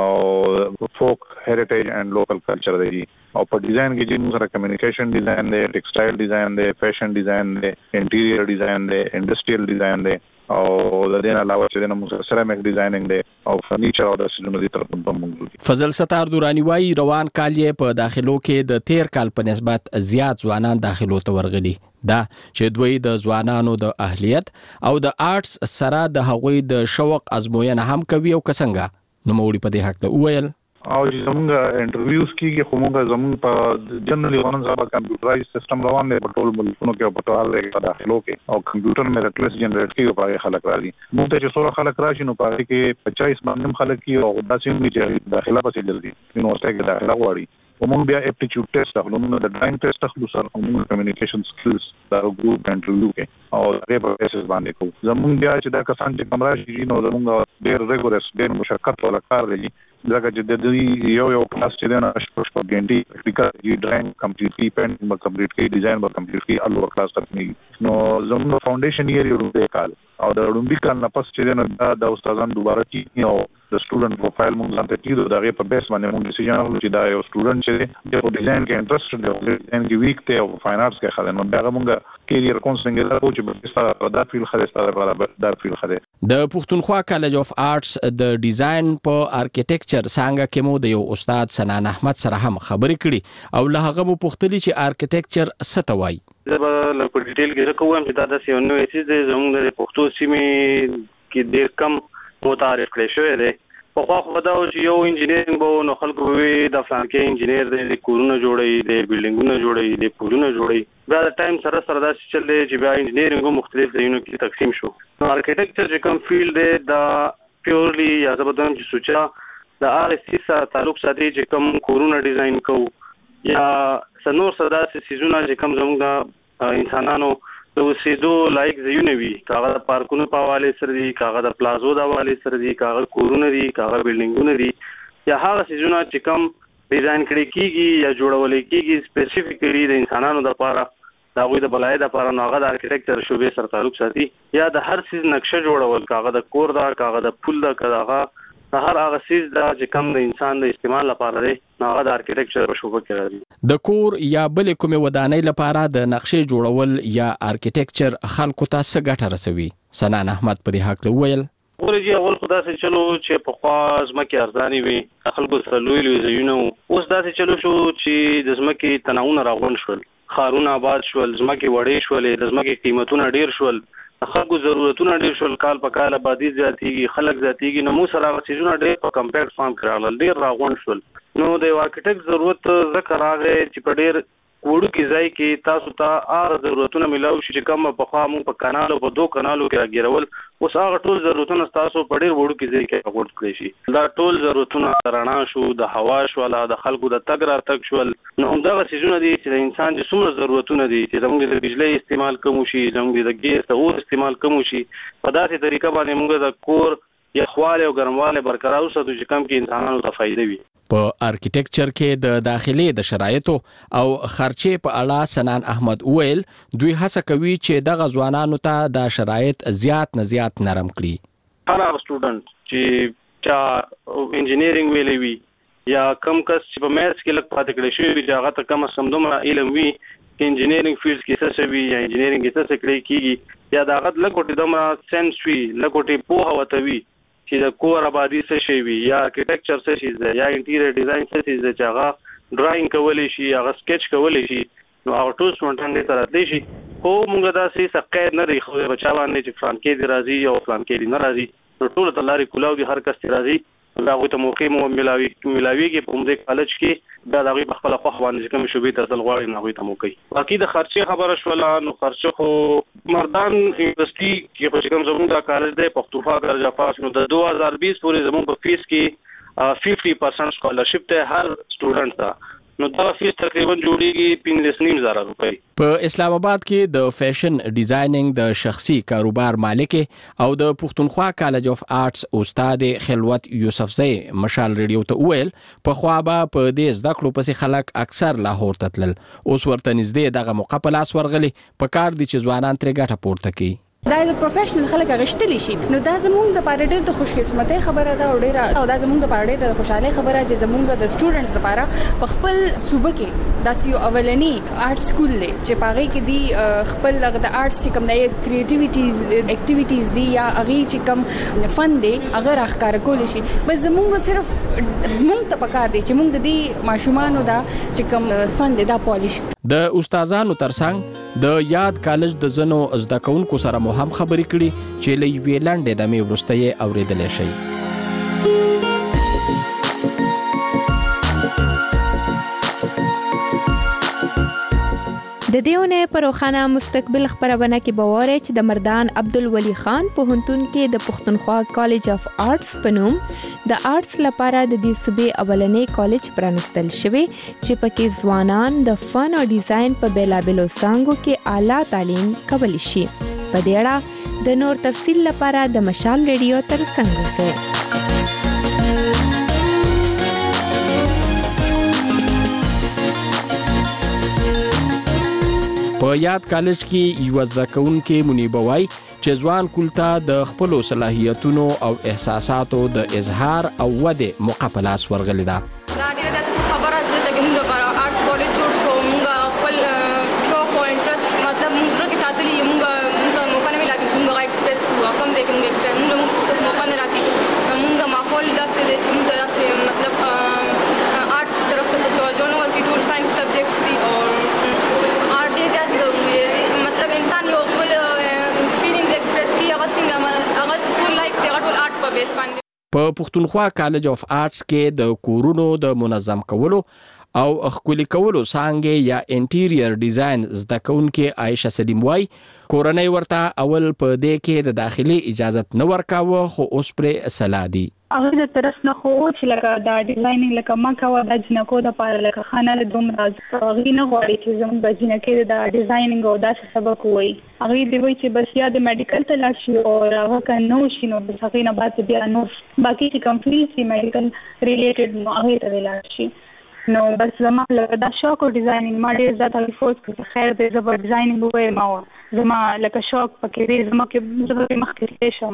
او فوک هیریټیج اینڈ لوکل کلچر دی. او په ډیزاین کې چې موږ سره کمیونیکیشن ډیزاین دی، ټیکسټایل ډیزاین دی، فیشن ډیزاین دی، انټیریئر ډیزاین دی، انډسټریل ډیزاین دی او د دې علاوه چې موږ سره سیرامک ډیزاینینګ دی او فرنیچر او د سیزونو دي تر په موږ. فضل ستار دورانی وايي روان کال یې په داخلو کې د تیر کال په نسبت زیات ځوانان داخلو ته ورغلي. دا چې دوی د ځوانانو د اهلیت او د آرټس سره د هغوی د شوق ازموینه هم کوي او کسنګه. نو موږ په دې حق ته وویل او زموږ انټرویوز کیږي، خو موږ زموږ په جنرالي ورن ځابه کمپیوټرایز سیستم روان دی په ټول ملکونو کې او په ټول کې داخلو کې او کمپیوټر مې ریکویسټ جنریټ کوي په خلک راځي. موږ ته چې څوره خلک راشي نو په کې پچاس باندې خلک کې او داسې موږ چې داخله پسې جلدي نو ستاسو کې داخله غواړي. ومون بیا اپټیټیوډ ټیسټ اخلو، موږ د ډراینګ ټیسټ اخلو سره موږ کمیونیکیشن سکلز دا ګروپ انټرویو کې او هغه په اساس باندې کوو. زموږ بیا چې دا کسان چې کمرا شي نو زموږ ډېر ریګورس ډېر مشقت ولا کار دی. ځکه چې د دې یو یو کلاس چې دا شپږ شپږ غنټې پریکټیکل ډراینګ کمپلیټلی پینټینګ به کمپلیټ کړي، ډیزاین به کمپلیټ کړي، الو کلاس تکمیل. نو زموږ فاونډیشن یې یو کال او د رومبي کال نه پس چې دا د استادانو دوباره کیږي او د سټوډنټ پروفایل موږ ځان ته کیدو دا غي په بیس باندې موږ ډیسیژن اخلو چې دا یو سټوډنټ چې د ډیزاین کې انټرست دی او ډیزاین کې ویک ته او فاین آرټس کې خلنو دا موږ کیریئر کونسلینګ له کوچ به ستاسو دا فیل خله ستاسو برابر دا فیل خله. د پښتونخوا کالج اف آرټس د ډیزاین په ارکیټیکچر څنګه کې مو د یو استاد سنان احمد سره هم خبرې کړي او له هغه مو پوښتنه چې ارکیټیکچر څه ته وایي. زه به له په ډیټیل کې کوم چې دا د سیونو چې د زموږ د پښتو سیمې کې ډېر کم متعارف کړی شوی دی. په خوا خو دا چې یو انجینیرینګ به نو خلکو وي د فلانکې انجینیر دی، د کورونه جوړوي، د بلډینګونه جوړوي، د پلونه جوړوي. بیا د ټایم سره سره داسې چل دی چې بیا انجینیرینګ مختلف ځایونو کې تقسیم شو. نو ارکیټیکچر چې کوم فیلډ دی دا پیورلی یا زه به دویم چې سوچا د هغې سیز سره تعلق ساتي چې کوم کورونه ډیزاین کوو یا نور څه داسې څیزونه چې کوم زموږ د انسانانو د اوسېدو لایق ځایونه وي، که هغه د پارکونو په حوالې سره دي، که هغه د پلازو د حوالې سره دي، که هغه کورونه دي، که هغه بلډینګونه دي، یا هغه څیزونه چې کوم ډیزاین کړي کېږي یا جوړولی کېږي سپیسیفیکلی د انسانانو دپاره د هغوی د بلایې دپاره، نو هغه د ارکیټیکچر شعبې سره تعلق ساتي. یا د هر څیز نقشه جوړول، که هغه د کور ده، که هغه د پل ده، که هغه هر هغه سیس دا چې کم د انسان د استعمال لپاره دی نو هغه د ارکیټیکچر په شوبه کې راځي. د کور یا بلې کومې ودانۍ لپاره د نقشې جوړول یا ارکیټیکچر خلکو ته څه ګټه رسوي؟ سنان احمد په دې حق وویل ورجی اول خدا سره چلو چې په خوا زمکه ارزانی وي خلکو سره لوی لوی زینو اوس داسې چلو شو چې د زمکه تناونه راغون شول خارونه آباد شول زمکه وړې شولې د زمکه قیمتونه ډیر شول خلکو ضرورتونه ډیر شول کال په کال آبادی زیاتېږي خلک زیاتېږي نو مو سره چیزونه ډیر په کمپیکټ فارم کړل ډیر راغون شول نو د ارکیټیکټ ضرورت ذکر راغی چې په ډیر وړو کې ځای کې تاسو ته ار ضرورتونه ملاوي چې کوم په خوا مو په کانالو په دوه کانالو کې راګیرول اوس هغه ټول ضرورتونه تاسو په ډیر وړو کې ځای کې غوړ کړی شي دا ټول ضرورتونه رڼا شو د هوا شو لا د خلکو د تګ راتګ شول نو همدغه څیزونه دي چې د انسان چې څومره ضرورتونه دي چې زموږ د بجلی استعمال کم شي زموږ د ګیس او استعمال کم شي په داسې طریقه باندې موږ د کور یخواله او ګرمواله برقرار وساتو چې کم کې انسانانو ته فائدې وي. په ارکیټیکچر کې د داخلي د شرایطو او خرچې په اړه سنان احمد ویل دوی هڅه کوي چې د غزوانانو ته د شرایط زیات نه زیات نرم کړي. هر هغه سټوډنټ چې چا انجینیرینګ ویلې وي یا کم کس چې په میث کې لږ پاتې کړی شوی وي چې هغه ته کم سم دومره علم وي چې انجینیرینګ فیلډ کې څه شوي یا انجینیرینګ کې څه کړی کیږي یا دا هغه لږ وټي دومره سنس وي لږ وټي پوهه وته وي چې د کور آبادی څه شي وي یا ارکیټیکچر څه شي دی یا انټیریئر ډیزاین څه شي دی چې هغه ډراینګ کولی شي هغه سکیچ کولی شي نو هغه ټول سمټن دې تر دې شي خو موږ داسې سقید نه دی خو بچا باندې چې فلان کې دی راځي او فلان کې دی نه راځي نو ټول ته لاري کولاو دي هر کس ته راځي دا غوته موقع مو ملاوي ملاويږي په موږ کالج کې دا دغه په خپل خو باندې کوم شوبې ته ځل غواړي نه غوته موقع باقي د خرچې خبره شولا نو خرچه خو مردان یونیورسيټي کې په کوم زموږ د کالج د پښتونخوا درجه پاس نو د دوه هزار بیس پورې زموږ په فیس کې پنځه پرسنټ سکالرشپ ته هر سټوډنټ ته نو دا فیس تقریبا جوړیږي پنځه نیم زره روپۍ. په اسلام آباد کې د فیشن ډیزاینینګ د شخصي کاروبار مالک او د پښتونخوا کالج اف آرټس استاد خلوت یوسفزی مشال ریډیو ته ویل په خوا به په دې زده کړو پسې خلک اکثر لاهور ته تلل اوس ورته نږدې دغه مقابله ورغلي په کار دي چې ځوانان ترې ګټه پورته کړي. دا د پروفیشنل خلک غشتلی شي نو دا زموږ د پاره ډېر د خوش قسمتۍ خبره ده او ډېر او دا زموږ د پاره ډېر د خوشاله خبره چې زموږ د سټوډنټس لپاره په خپل صوبه کې د یو اولنی آرټ سکول دی چې پاره کې دی خپل د آرټس چې کوم د کریټیویټیز اکټیویټیز دی یا هغه چې کوم فن دی هغه راخکار کول شي بس زموږ صرف زموږ ته پکار دی چې موږ د دې ماشومانو دا چې کوم فن دی دا پالیش د استادانو ترڅنګ د یاد کالج د زنو زده کوونکو سره مو هم خبرې کړي چې له یوې لنډې دمې وروسته یې اورېدلی شئ. د دیونه پر روخانه مستقبل خبرونه کې بواره چې د مردان عبدالولی خان په هنتون کې د پښتونخوا کالج اف آرټس په نوم د آرټس لپاره د دې صوبې اولنې کالج پرانستل شوی چې پکې ځوانان د فن او ډیزاین په بیلابلو څانګو کې اعلی تعلیم کولی شي. په دې اړه د نور تفصیل لپاره د مشال ریډیو تر څنګ اوسئ. په یاد کالج کې یو زده کوونکی منیبه وای چې ځوان کولتا د خپل صلاحیتونو او احساساتو د اظهار او ودې مقابله ورغلی دا. دا ډیره د خبره چې د موږ پر آرټس کالج جوړ شو موږ خپل شوق او انټرست مطلب موږ کې ساتلی موږ موږ موقع نه ملایي چې موږ ایکسپریس کوو کوم ځای کې موږ ایکسپریس موږ څه موقع نه راکې موږ ماحول داسې دی چې موږ داسې مطلب آرټس طرف ته توجه نه ورکړو ټول ساينس سبجیکټس دي او مطلب انسان یو خپل فیلینګز ایکسپریس کوي هغه څنګه هغه ټول لایف دی هغه ټول آرټ په بیس باندې. په پښتونخوا کالج اف آرټس کې د کورونو د منظم کولو او خولي کولو څنګه یا انټیریئر ډیزاین زده کوونکي عائشه سلیم وای کورنۍ ورته اول په دې کې د داخلي اجازه نه ورکاوه خو اوس پر سلادي هغه د طرف نه خو چې لکه دا ډیزاینینګ لکه ما کوه د جنکو د پاره لکه خانه له دومره هغه نه غواړي چې زموږ د جنکې د ډیزاینینګ او داسې سبق وایي هغه دی وایي چې بس یا د میډیکل ته لاړ شي او هغه که نو شي نو بس هغې نه بعد بیا نو باقي چې کوم فیلډ شي میډیکل ریلیټډ نو هغې ته دې لاړ شي. نو بس زما لکه دا شوق او ډیزاینینګ ما ډېر زیات هغې فورس کړو چې خیر دی زه به ډیزاینینګ ووایم او زما لکه شوق پکې دی زما کې زه به مخکې تللی شم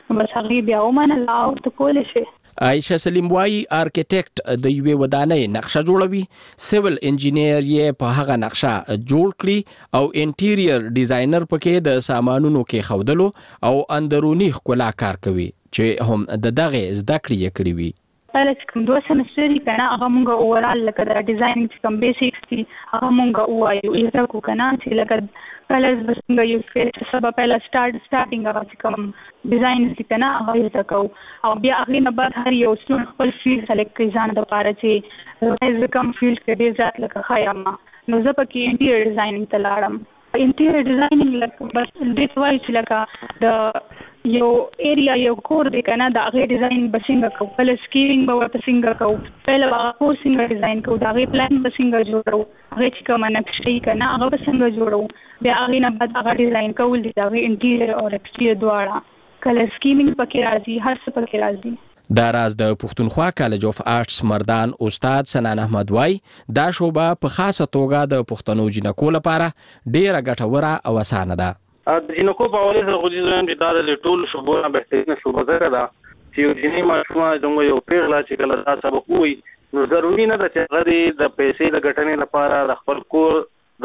بس هغه بیا ومنله او ته کولی شي. عایشه سلیم وایي آرکیټیکټ د یوې ودانۍ نقشه جوړوي، سیول انجینیر یې په هغه نقشه جوړ کړي او انټیریر ډیزاینر پکې د سامانونو کې خودلو او اندرونی ښکلا کار کوي چې هم د دغه زده کړې یې کړې وي. پهله چې کوم دوه سمستر دي که نه هغه مونږ اوورال لکه د ډیزاینینګ چې کوم بیسیکس دي هغه مونږ ووایو زده کړو که نه چې لکه کلرز به څنګه یوز کړي چې سبا پهله سټارټ سټارټینګ هغه چې کوم ډیزاینز دي که نه هغه زده کوو او بیا هغې نه بعد هر یو سټوډنټ خپل فیلډ سلیکټ کړي ځان دپاره چې زه کوم فیلډ کې ډېر زیات لکه ښه یم نو زه پکې انټیریر ډیزاینینګ ته لاړم. انټیریر ډیزاینینګ لکه بس دې ته وایي چې لکه د یو ایریا یو کور دی که نه د هغې ډیزاین به څنګه کوو، کله سکیلینګ به ورته څنګه کوو، پهله به هغه کور څنګه ډیزاین کوو، د هغې پلان به څنګه جوړوو، هغې چې کومه نقشه وي که نه هغه به څنګه جوړوو، بیا هغې نه بعد هغه ډیزاین کول دي د هغې انټیریر او ایکسټیریر دواړه، کله سکیمینګ پکې راځي، هر څه پکې راځي. دا راز د پښتونخوا کالج اف آرټس مردان استاد سنان احمد وای دا شوبه په خاصه توګه د پښتنو جنکو لپاره ډیره ګټوره او اسانه ده. د جنکو په اړه زه غوښتل یم چې دا د ټول شوبو نه بهترینه شوبه ده چې یو جنې ماشومه څنګه یو پیغله چې کله دا سبق وایي نو ضروري نه ده چې هغه د پیسې د ګټنې لپاره د خپل کور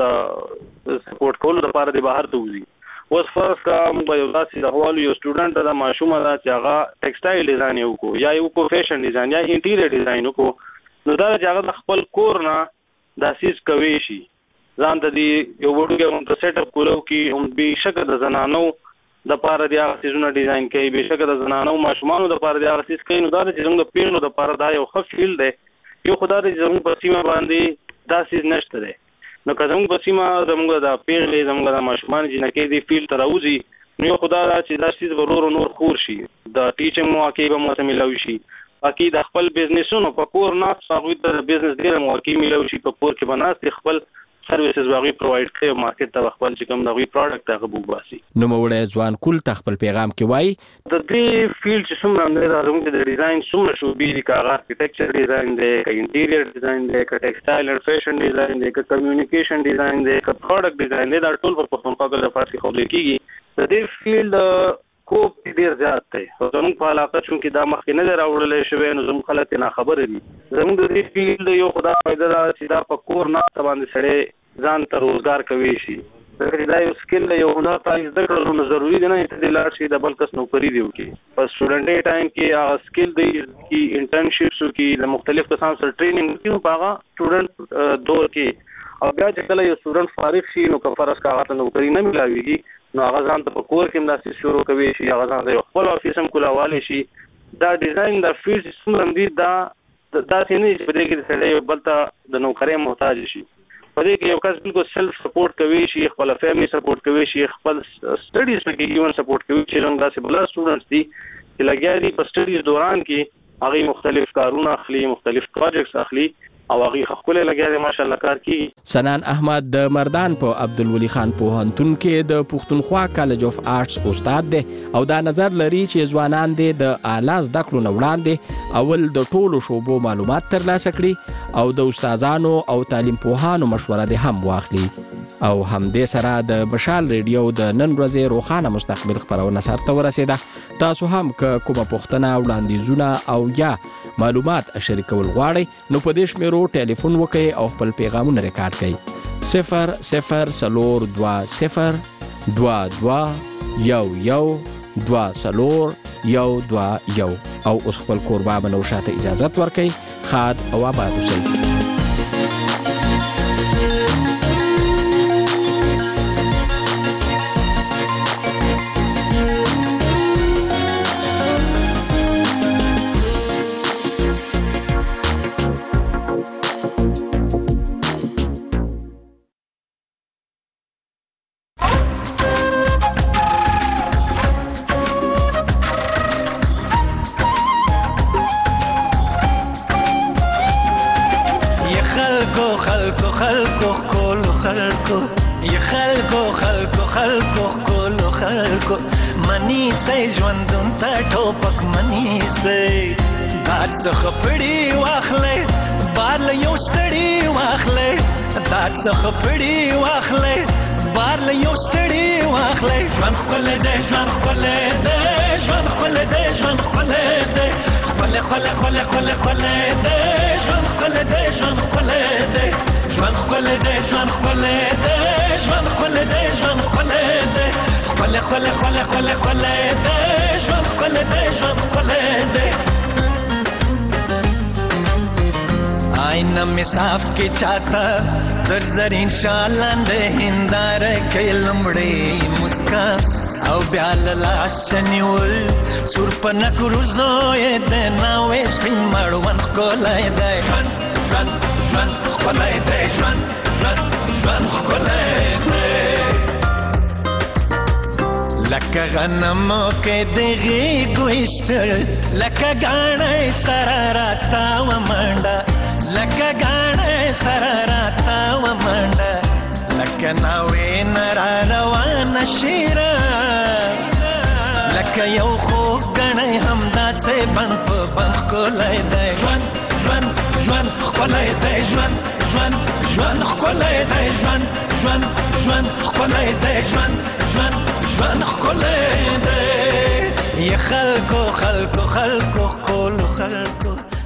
د سپورټ کولو لپاره د بهر ته وځي. اوس فرض کا موږ یو داسې د حوالو یو سټوډنټ د ماشومه ده چې هغه ټیکسټایل ډیزاین یې وکړو یا یې وکړو فیشن ډیزاین یا انټیریر ډیزاین وکړو نو دا چې هغه د خپل کور نه دا سیز کوي شي ځان ته دې یو وړوکی غونته سیټ اپ کولو کې هم بېشکه د زنانو دپاره د هغه څیزونه ډیزاین کوي، بېشکه د زنانو ماشومانو دپاره د هغه څیز کوي نو دا چې زموږ د پیغلو دپاره دا یو ښه فیلډ دی. یو خو دا دی چې زموږ په سیمه باندې دا سیز نشته دی نو که زموږ په سیمه زموږ د پیغلې زموږ د ماشومان جنکۍ دې فیلډ ته راوځي نو یو خو دا ده چې دا سیز به ورو ورو نور خور شي، د ټیچنګ مواقع به مو ته میلاوي شي، باقي د خپل بزنسونو په کور ناست هغوی ته د بزنس ډېره مواقع میلاوي شي، په کور کې به ناست خپل سرویسز هغوی پرووایډ کړي او مارکیټ ته خپل چې کوم د هغوی پروډکټ هغه وباسي. نوموړی ځوان کول ته خپل پیغام کې وایي د دې فیلډ چې څومره هم دی دا زموږ د ډیزاین څومره شوبې دي که هغه ارکیټیکچر ډیزاین دی که انټیریر ډیزاین دی که ټیکسټایل اینډ فیشن ډیزاین دی که کمیونیکیشن ډیزاین دی که پروډکټ ډیزاین دی دا ټول په پښتونخوا کې د فرض کې ښودل کېږي. د دې فیلډ کوپ ډېر زیات دی او زموږ په علاقه چونکې دا مخکې نه دی راوړلی شوی نو زموږ خلک یې ناخبره دي. زموږ د دې فیلډ یو خو دا فایده ده چې دا په کور ناسته باندې سړی ځان ته روزګار کوي شي، ځکه چې دا یو سکل دی یو هنر تا زده کړل نو ضروري دی نه چې ته لاړ شي د بل کس نوکري دې وکړي. په سټوډنټي ټایم کې هغه سکل دی چې انټرنشپس وکړي د مختلف قسم سره ټریننګ وکړي په هغه سټوډنټ دور کې او بیا چې کله یو سټوډنټ فارغ شي نو که فرض کا هغه ته نوکري نه میلاویږي نو هغه ځان ته په کور کې هم داسې شروع کوي شي، هغه ځان ته یو خپل افیس هم کولاوالی شي. دا ډیزاین دا فیلډ چې څومره دي دا داسې نه چې په دې کې د سړی بل ته د نوکرۍ محتاج شي، په دې کې یو کس بالکل سیلف سپورټ کوي شي، خپل فیملی سپورټ کوي شي، خپل سټډیز پکې ایون سپورټ کوي چې څنګه داسې بل سټوډنټس دي چې لګیا دي په سټډیز دوران کې هغه مختلف کارونه اخلي، مختلف پروجیکټس اخلي او هغه خپل لګیا دي ماشاءالله کار کوي. سنان احمد د مردان په عبدالولي خان پوهنتون کې د پښتونخوا کالج اف آرټس استاد دی او دا نظر لري چې ځوانان دې د اعلی زده کړو نه وړاندې اول د ټولو شعبو معلومات ترلاسه کړي او د استادانو او تعلیم پوهانو مشوره دې هم واخلي. او همدې سره د مشال ریډیو د نن ورځې روښانه مستقبل خپرونه سر ته ورسېده. تاسو هم که کومه پوښتنه وړاندیزونه او یا معلومات شریکول غواړئ نو په دې شمیرو ټلیفون وکړئ او خپل پیغامونه ریکارډ کړئ صفر صفر څلور دوه صفر دوه دوه یو یو دوه څلور یو دوه یو او اوس خپل کوربه بنوشه ته اجازت ورکړئ. ښاد او آباد اوسئ. څخه پړی واخلې بار له یو ستړي واخلې دات څخه پړی واخلې بار له یو ستړي واخلې ژوند خپل دې ژوند خپل دې ژوند خپل دی ژوند خپل دی خپل خپل خپل خپل خپل دی ژوند خپل دی ژوند خپل دی ژوند خپل دی ژوند خپل دی ژوند خپل دی ژوند خپل دی خپل خپل خپل خپل خپل دی ژوند خپل دی ژوند خپل دی آئینہ میں صاف کے چاہتا در زرین شالان دے ہندار کئی لمڑی مسکا او بیال لاسنیول سور پنک روزوی دے ناوی سپین مروان خکولائی دے جوان جوان جوان خکولائی دے جوان جوان جوان خکولائی دے لکه غنمو کې دغې ګوشتل لکه ګاڼې سره راته ومنډه لکه ګاڼې سره راته ومنډه لکه ناوې نه را روانه شیره لکه یو خوږ ګڼی همداسې بند په بند ښکلی دی ژوند ژوند ژوند ښکلی دی ژوند ژوند ژوند ښکلی دی ژوند ژوند ژوند ښکلی دی ژوند ژوند ژوند ښکلی دی ی خلکو خلکو خلکو ښکلو خلکو